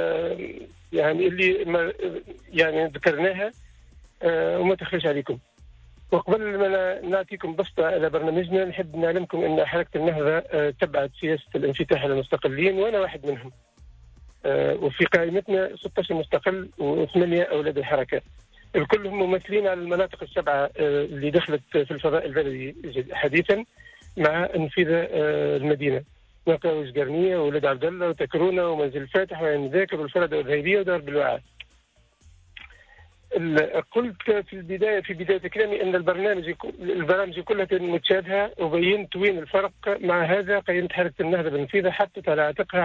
يعني اللي يعني ذكرناها وما تخفاش عليكم. وقبل ما نعطيكم بسطة على برنامجنا نحب نعلمكم أن حركة النهضة تبعت سياسة الانفتاح على المستقلين وأنا واحد منهم. وفي قائمتنا 16 مستقل و8 أولاد الحركة، الكل هم ممثلين على المناطق السبعة اللي دخلت في الفضاء البلدي حديثا مع انفذة المدينة، نقاوش قرنية وولاد عبد الله وتكرونة ومنزل الفاتح وعين ذاكر والفردة والذهيبية ودار بالوعاء. قلت في بداية كلامي أن البرامج كلها متشابهة، وبينت وين الفرق. مع هذا قائمة حركة النهضة بالنفيذة حطت على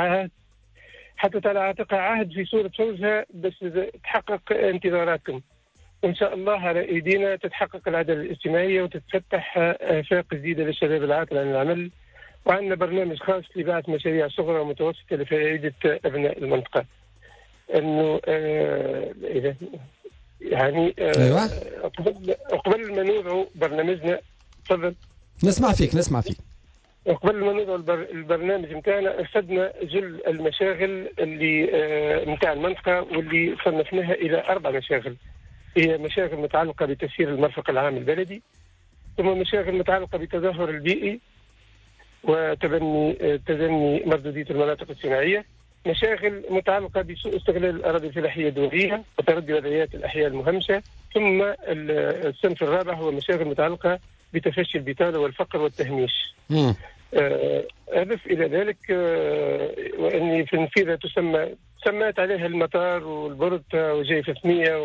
عاتقها عهد في صورة فوزها بس تحقق انتظاراتكم، وإن شاء الله على أيدينا تتحقق العدالة الاجتماعية وتتفتح آفاق جديدة للشباب العاطل عن العمل. وعندنا برنامج خاص لبعث مشاريع صغرى ومتوسطة لفائدة أبناء المنطقة. إنه يعني قبل ما نوضعوا برنامجنا. تفضل. نسمع فيك. قبل ما ندعو البرنامج نتاعنا أفدنا جل المشاغل اللي نتاع المنطقة، واللي صنفناها إلى 4 مشاغل. هي مشاغل متعلقة بتسيير المرفق العام البلدي، ثم مشاغل متعلقة بالتدهور البيئي وتدني مردودية المناطق الصناعية، مشاغل متعلقة بسوء استغلال الأراضي الفلاحية الدولية وتردي وضعيات الأحياء المهمشة، ثم الصنف الرابع هو مشاغل متعلقة بتفشي البطالة والفقر والتهميش. أضف إلى ذلك وأني في نفيذة سمات عليها المطار والبورتة وجيفة ثمية،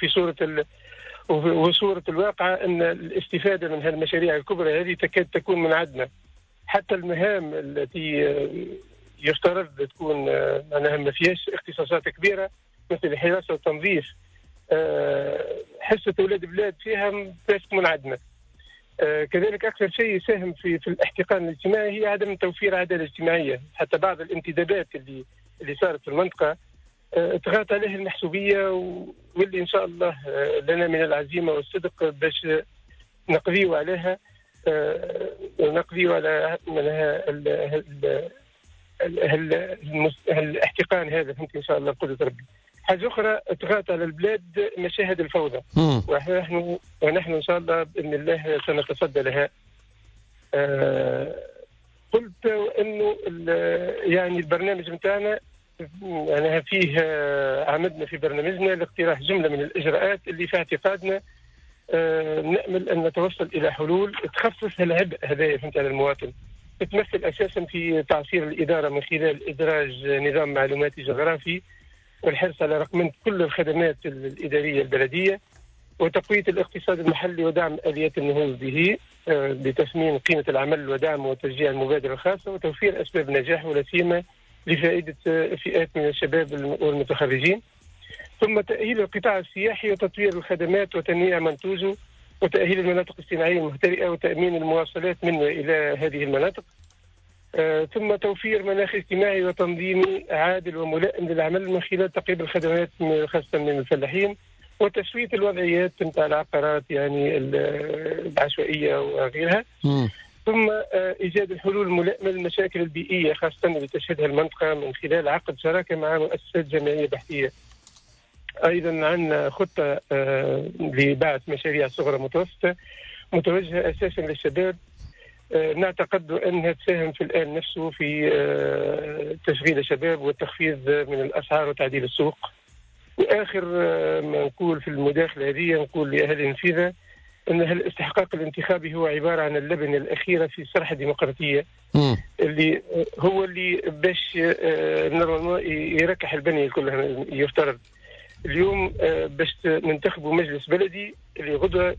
وفي صورة الواقع أن الاستفادة من هالمشاريع الكبرى هذه تكاد تكون منعدمة. حتى المهام التي يفترض تكون معناها ما فيهاش اختصاصات كبيرة مثل الحراسة والتنظيف، حصة أولاد بلاد فيها تكون منعدمة. كذلك أكثر شيء يساهم في الاحتقان الاجتماعي هي عدم توفير عدالة اجتماعية. حتى بعض الانتدابات اللي صارت في المنطقة طغت عليها المحسوبية، واللي إن شاء الله لنا من العزيمة والصدق باش نقضيوا عليها، ونقضيوا على الاحتقان هذا، فهمت إن شاء الله بقدرة ربي. حاجة أخرى طغت على البلاد مشاهد الفوضى، ونحن إن شاء الله بإذن الله سنتصدى لها. قلت أنه يعني البرنامج متاعنا يعني فيه عمدنا في برنامجنا لاقتراح جملة من الإجراءات اللي في اعتقادنا نأمل أن نتوصل إلى حلول تخفف العبء هذا فهمت على المواطن، تتمثل أساسا في تعصير الإدارة من خلال إدراج نظام معلوماتي جغرافي، والحرص على رقمنة كل الخدمات الإدارية البلدية، وتقوية الاقتصاد المحلي ودعم آليات النهوض به بتثمين قيمة العمل ودعم وتشجيع المبادرة الخاصة، وتوفير أسباب نجاح ولا سيما لفائدة فئات من الشباب والمتخرجين. ثم تأهيل القطاع السياحي وتطوير الخدمات وتنويع منتوجه، وتأهيل المناطق الصناعية المهترئة وتأمين المواصلات من وإلى هذه المناطق. ثم توفير مناخ اجتماعي وتنظيمي عادل وملائم للعمل من خلال تقريب الخدمات خاصة من الفلاحين، وتسوية الوضعيات نتاع العقارات يعني العشوائية وغيرها. ثم إيجاد الحلول الملائمة للمشاكل البيئية خاصة اللي تشهدها المنطقة من خلال عقد شراكة مع مؤسسات جمعية بحثية. أيضا عندنا خطة لبعث مشاريع صغرى متوسطة متوجهة أساسا للشباب، نعتقد أنها تساهم في الآن نفسه في تشغيل الشباب والتخفيض من الأسعار وتعديل السوق. وآخر ما نقول في المداخلة هذه نقول لأهل النفيذة أن الاستحقاق الانتخابي هو عبارة عن اللبنة الأخيرة في صرح الديمقراطية، اللي هو اللي باش يركح البنية كلها. يفترض اليوم باش ننتخبوا مجلس بلدي اللي غدوة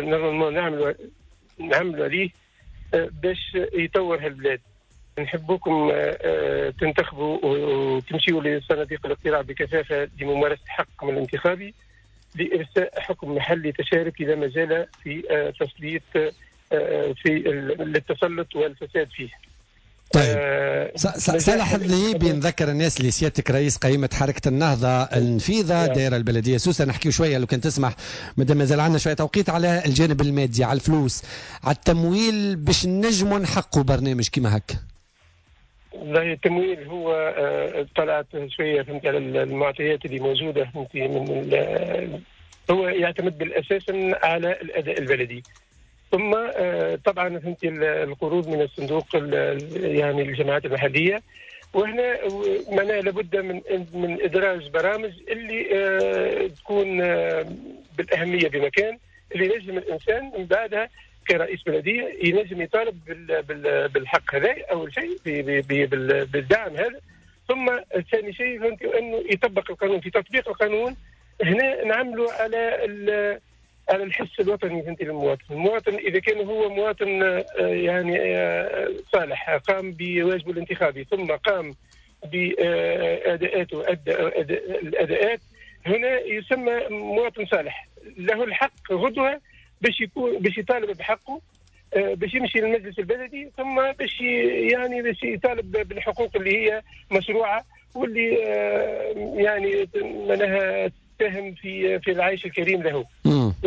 نعملوا عليه باش يطور هالبلاد. نحبوكم تنتخبوا وتمشيوا لصناديق الاقتراع بكثافة لممارسة حقكم الانتخابي لإرساء حكم محلي تشارك إذا ما زال في تسليط في للتسلط والفساد فيه. طيب صالح الذهيبي نذكر الناس اللي سيادتك رئيس قائمة حركة النهضة النفيذة دائرة البلدية سوسة. نحكي شوية لو كان تسمح مادام مازال عندنا شوية توقيت على الجانب المادي، على الفلوس، على التمويل باش نجموا نحققوا برنامج كيما هكا. والله التمويل هو طلعت شوية فهمت على المعطيات اللي موجودة فهمت هو يعتمد بالأساس على الأداء البلدي، ثم طبعا فهمت القروض من الصندوق يعني الجماعات المحلية. وهنا معناها لابد من إدراج برامج اللي تكون بالأهمية بمكان اللي ينجم الإنسان من بعدها كرئيس بلدية ينجم يطالب بالحق هذا أول شيء بالدعم هذا. ثم ثاني شيء فهمت أنه يطبق القانون. في تطبيق القانون هنا نعملوا على الحس الوطني فهمت للمواطن. المواطن إذا كان هو مواطن يعني صالح قام بواجبه الانتخابي ثم قام بأداءاته الأداءات، هنا يسمى مواطن صالح، له الحق غدوة باش يطالب بحقه، باش يمشي للمجلس البلدي، ثم باش يطالب بالحقوق اللي هي مشروعة واللي يعني معناها تساهم في العيش الكريم له.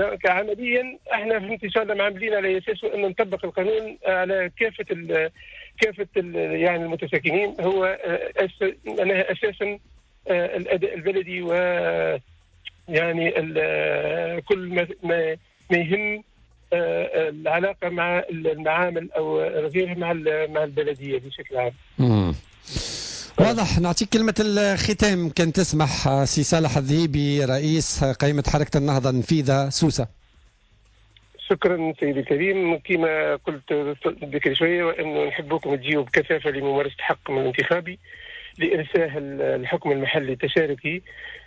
كعمليا احنا فهمت ان شاء الله معاملين على اساس ان نطبق القانون على كافة يعني المتساكنين هو أنها أساسا الأداء البلدي، و يعني كل ما يهم العلاقة مع المعامل أو غيرها مع البلدية بشكل عام. واضح. نعطيك كلمة الختام كان تسمح سي صالح الذهيبي رئيس قائمة حركة النهضة النفيذة سوسة. شكرا سيدي الكريم. كما قلت بكري شوية وأنه نحبكم تجيوا بكثافة لممارسة حقكم الانتخابي لإرساء الحكم المحلي التشاركي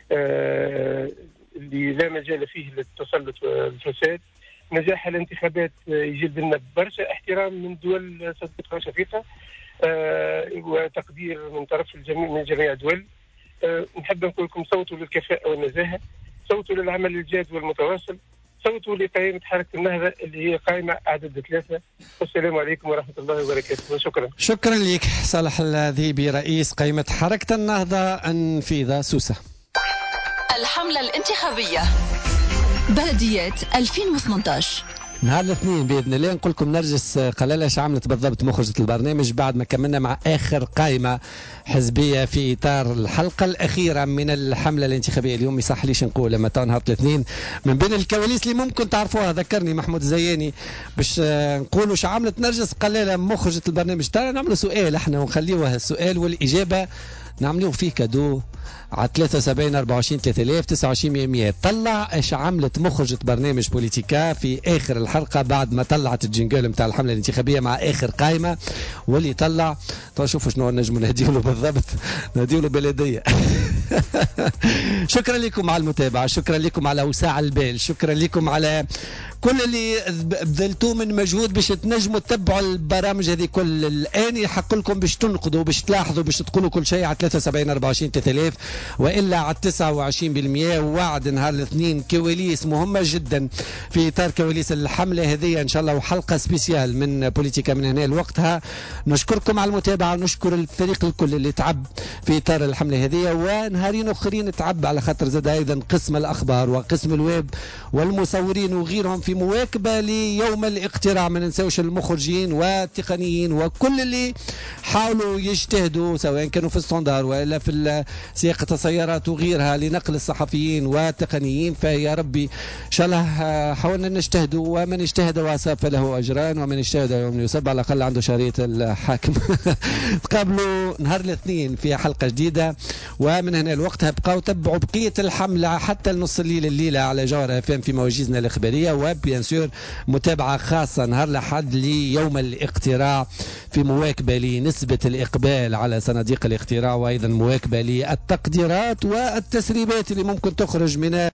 اللي لا مجال فيه للتسلط والفساد. نجاح الانتخابات يجلب لنا برشا احترام من دول صديقة وشقيقة وتقدير من طرف الجميع من جميع الدول. نحب نقول لكم صوتوا للكفاءة والنزاهة، صوتوا للعمل الجاد والمتواصل، صوتوا لقائمة حركة النهضة اللي هي قائمة عدد 3. والسلام عليكم ورحمة الله وبركاته وشكرا. شكرا لك صالح الذهيبي رئيس قائمة حركة النهضة النفيذة سوسة. الحملة الانتخابية بلديات 2018 نهار الاثنين باذن الله. نقول لكم نرجس قلاله ايش عملت بالضبط مخرجة البرنامج بعد ما كملنا مع اخر قائمه حزبيه في اطار الحلقه الاخيره من الحمله الانتخابيه اليوم. يصح ليش نقول لما تو نهار الاثنين من بين الكواليس اللي ممكن تعرفوها ذكرني محمود الزياني باش نقولوا ايش عملت نرجس قلاله مخرجة البرنامج. ترى نعملوا سؤال احنا ونخليوه السؤال والاجابه نعملوه فيه كادو على 73 24 3000 29 100. طلع ايش عملت مخرجة برنامج بوليتيكا في اخر الحلقه بعد ما طلعت الجنجول نتاع الحمله الانتخابيه مع اخر قائمه. واللي طلع تو شوفوا شنو نجموا نهديوا له بالضبط. نهديوا له بلديه. شكرا لكم على المتابعه، شكرا لكم على وساع البال، شكرا لكم على كل اللي بذلتوه من مجهود باش تنجموا تتبعوا البرامج هذه كل. الان يحق لكم باش تنقضوا باش تلاحظوا باش تقولوا كل شيء على 73 24 3000 والا على 29%. ووعد نهار الاثنين كواليس مهمه جدا في اطار كواليس الحمله هذه ان شاء الله، وحلقه سبيسيال من بوليتيكا من هنا لوقتها. نشكركم على المتابعه، نشكر الفريق الكل اللي تعب في اطار الحمله هذه، ونهارين اخرين تعب على خاطر زاد ايضا قسم الاخبار وقسم الويب والمصورين وغيرهم في مواكبه ليوم الاقتراع. ما ننساوش المخرجين والتقنيين وكل اللي حاولوا يجتهدوا سواء كانوا في الستاندار ولا في سياقه السيارات وغيرها لنقل الصحفيين والتقنيين. فيا ربي ان شاء الله حاولنا نجتهدوا، ومن اجتهد واساب فله اجران ومن اجتهد يوم يسب على الاقل عنده شريط الحاكم. تقابلوا نهار الاثنين في حلقه جديده، ومن هنا لوقتها بقاو تبعوا بقيه الحمله حتى النص الليله على جوهر FM في مواجزنا الاخباريه، وبيان سور متابعه خاصه نهار الاحد ليوم الاقتراع في مواكبه لنسبه الاقبال على صناديق الاقتراع، وايضا مواكبه للتقديرات والتسريبات اللي ممكن تخرج من